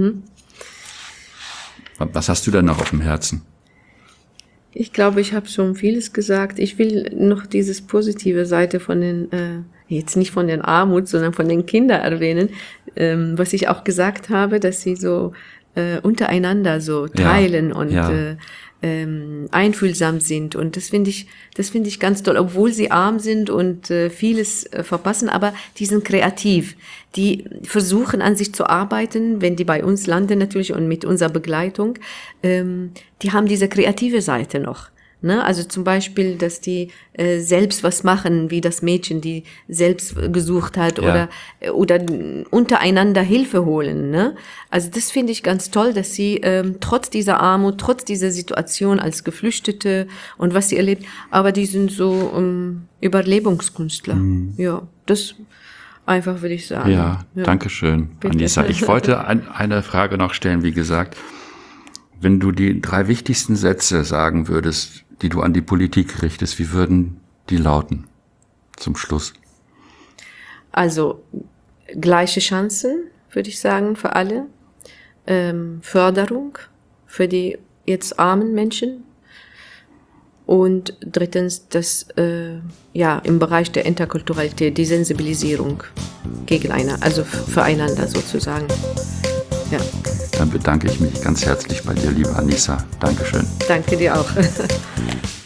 Was hast du denn noch auf dem Herzen? Ich glaube, ich habe schon vieles gesagt. Ich will noch dieses positive Seite von den, jetzt nicht von den Armut, sondern von den Kindern erwähnen, was ich auch gesagt habe, dass sie so untereinander so teilen und einfühlsam sind. Und das finde ich ganz toll, obwohl sie arm sind und vieles verpassen, aber die sind kreativ. Die versuchen an sich zu arbeiten, wenn die bei uns landen natürlich und mit unserer Begleitung. Die haben diese kreative Seite noch. Ne? Also zum Beispiel, dass die selbst was machen, wie das Mädchen, die selbst gesucht hat, oder untereinander Hilfe holen. Ne? Also das finde ich ganz toll, dass sie trotz dieser Armut, trotz dieser Situation als Geflüchtete und was sie erlebt, aber die sind so Überlebungskünstler. Ja, das einfach würde ich sagen. Ja, danke schön, Anissa. Ich wollte eine Frage noch stellen, wie gesagt. Wenn du die 3 wichtigsten Sätze sagen würdest, die du an die Politik richtest, wie würden die lauten zum Schluss? Also gleiche Chancen, würde ich sagen, für alle. Förderung für die jetzt armen Menschen. Und drittens, das im Bereich der Interkulturalität, die Sensibilisierung also füreinander sozusagen. Ja. Dann bedanke ich mich ganz herzlich bei dir, liebe Anissa. Dankeschön. Danke dir auch.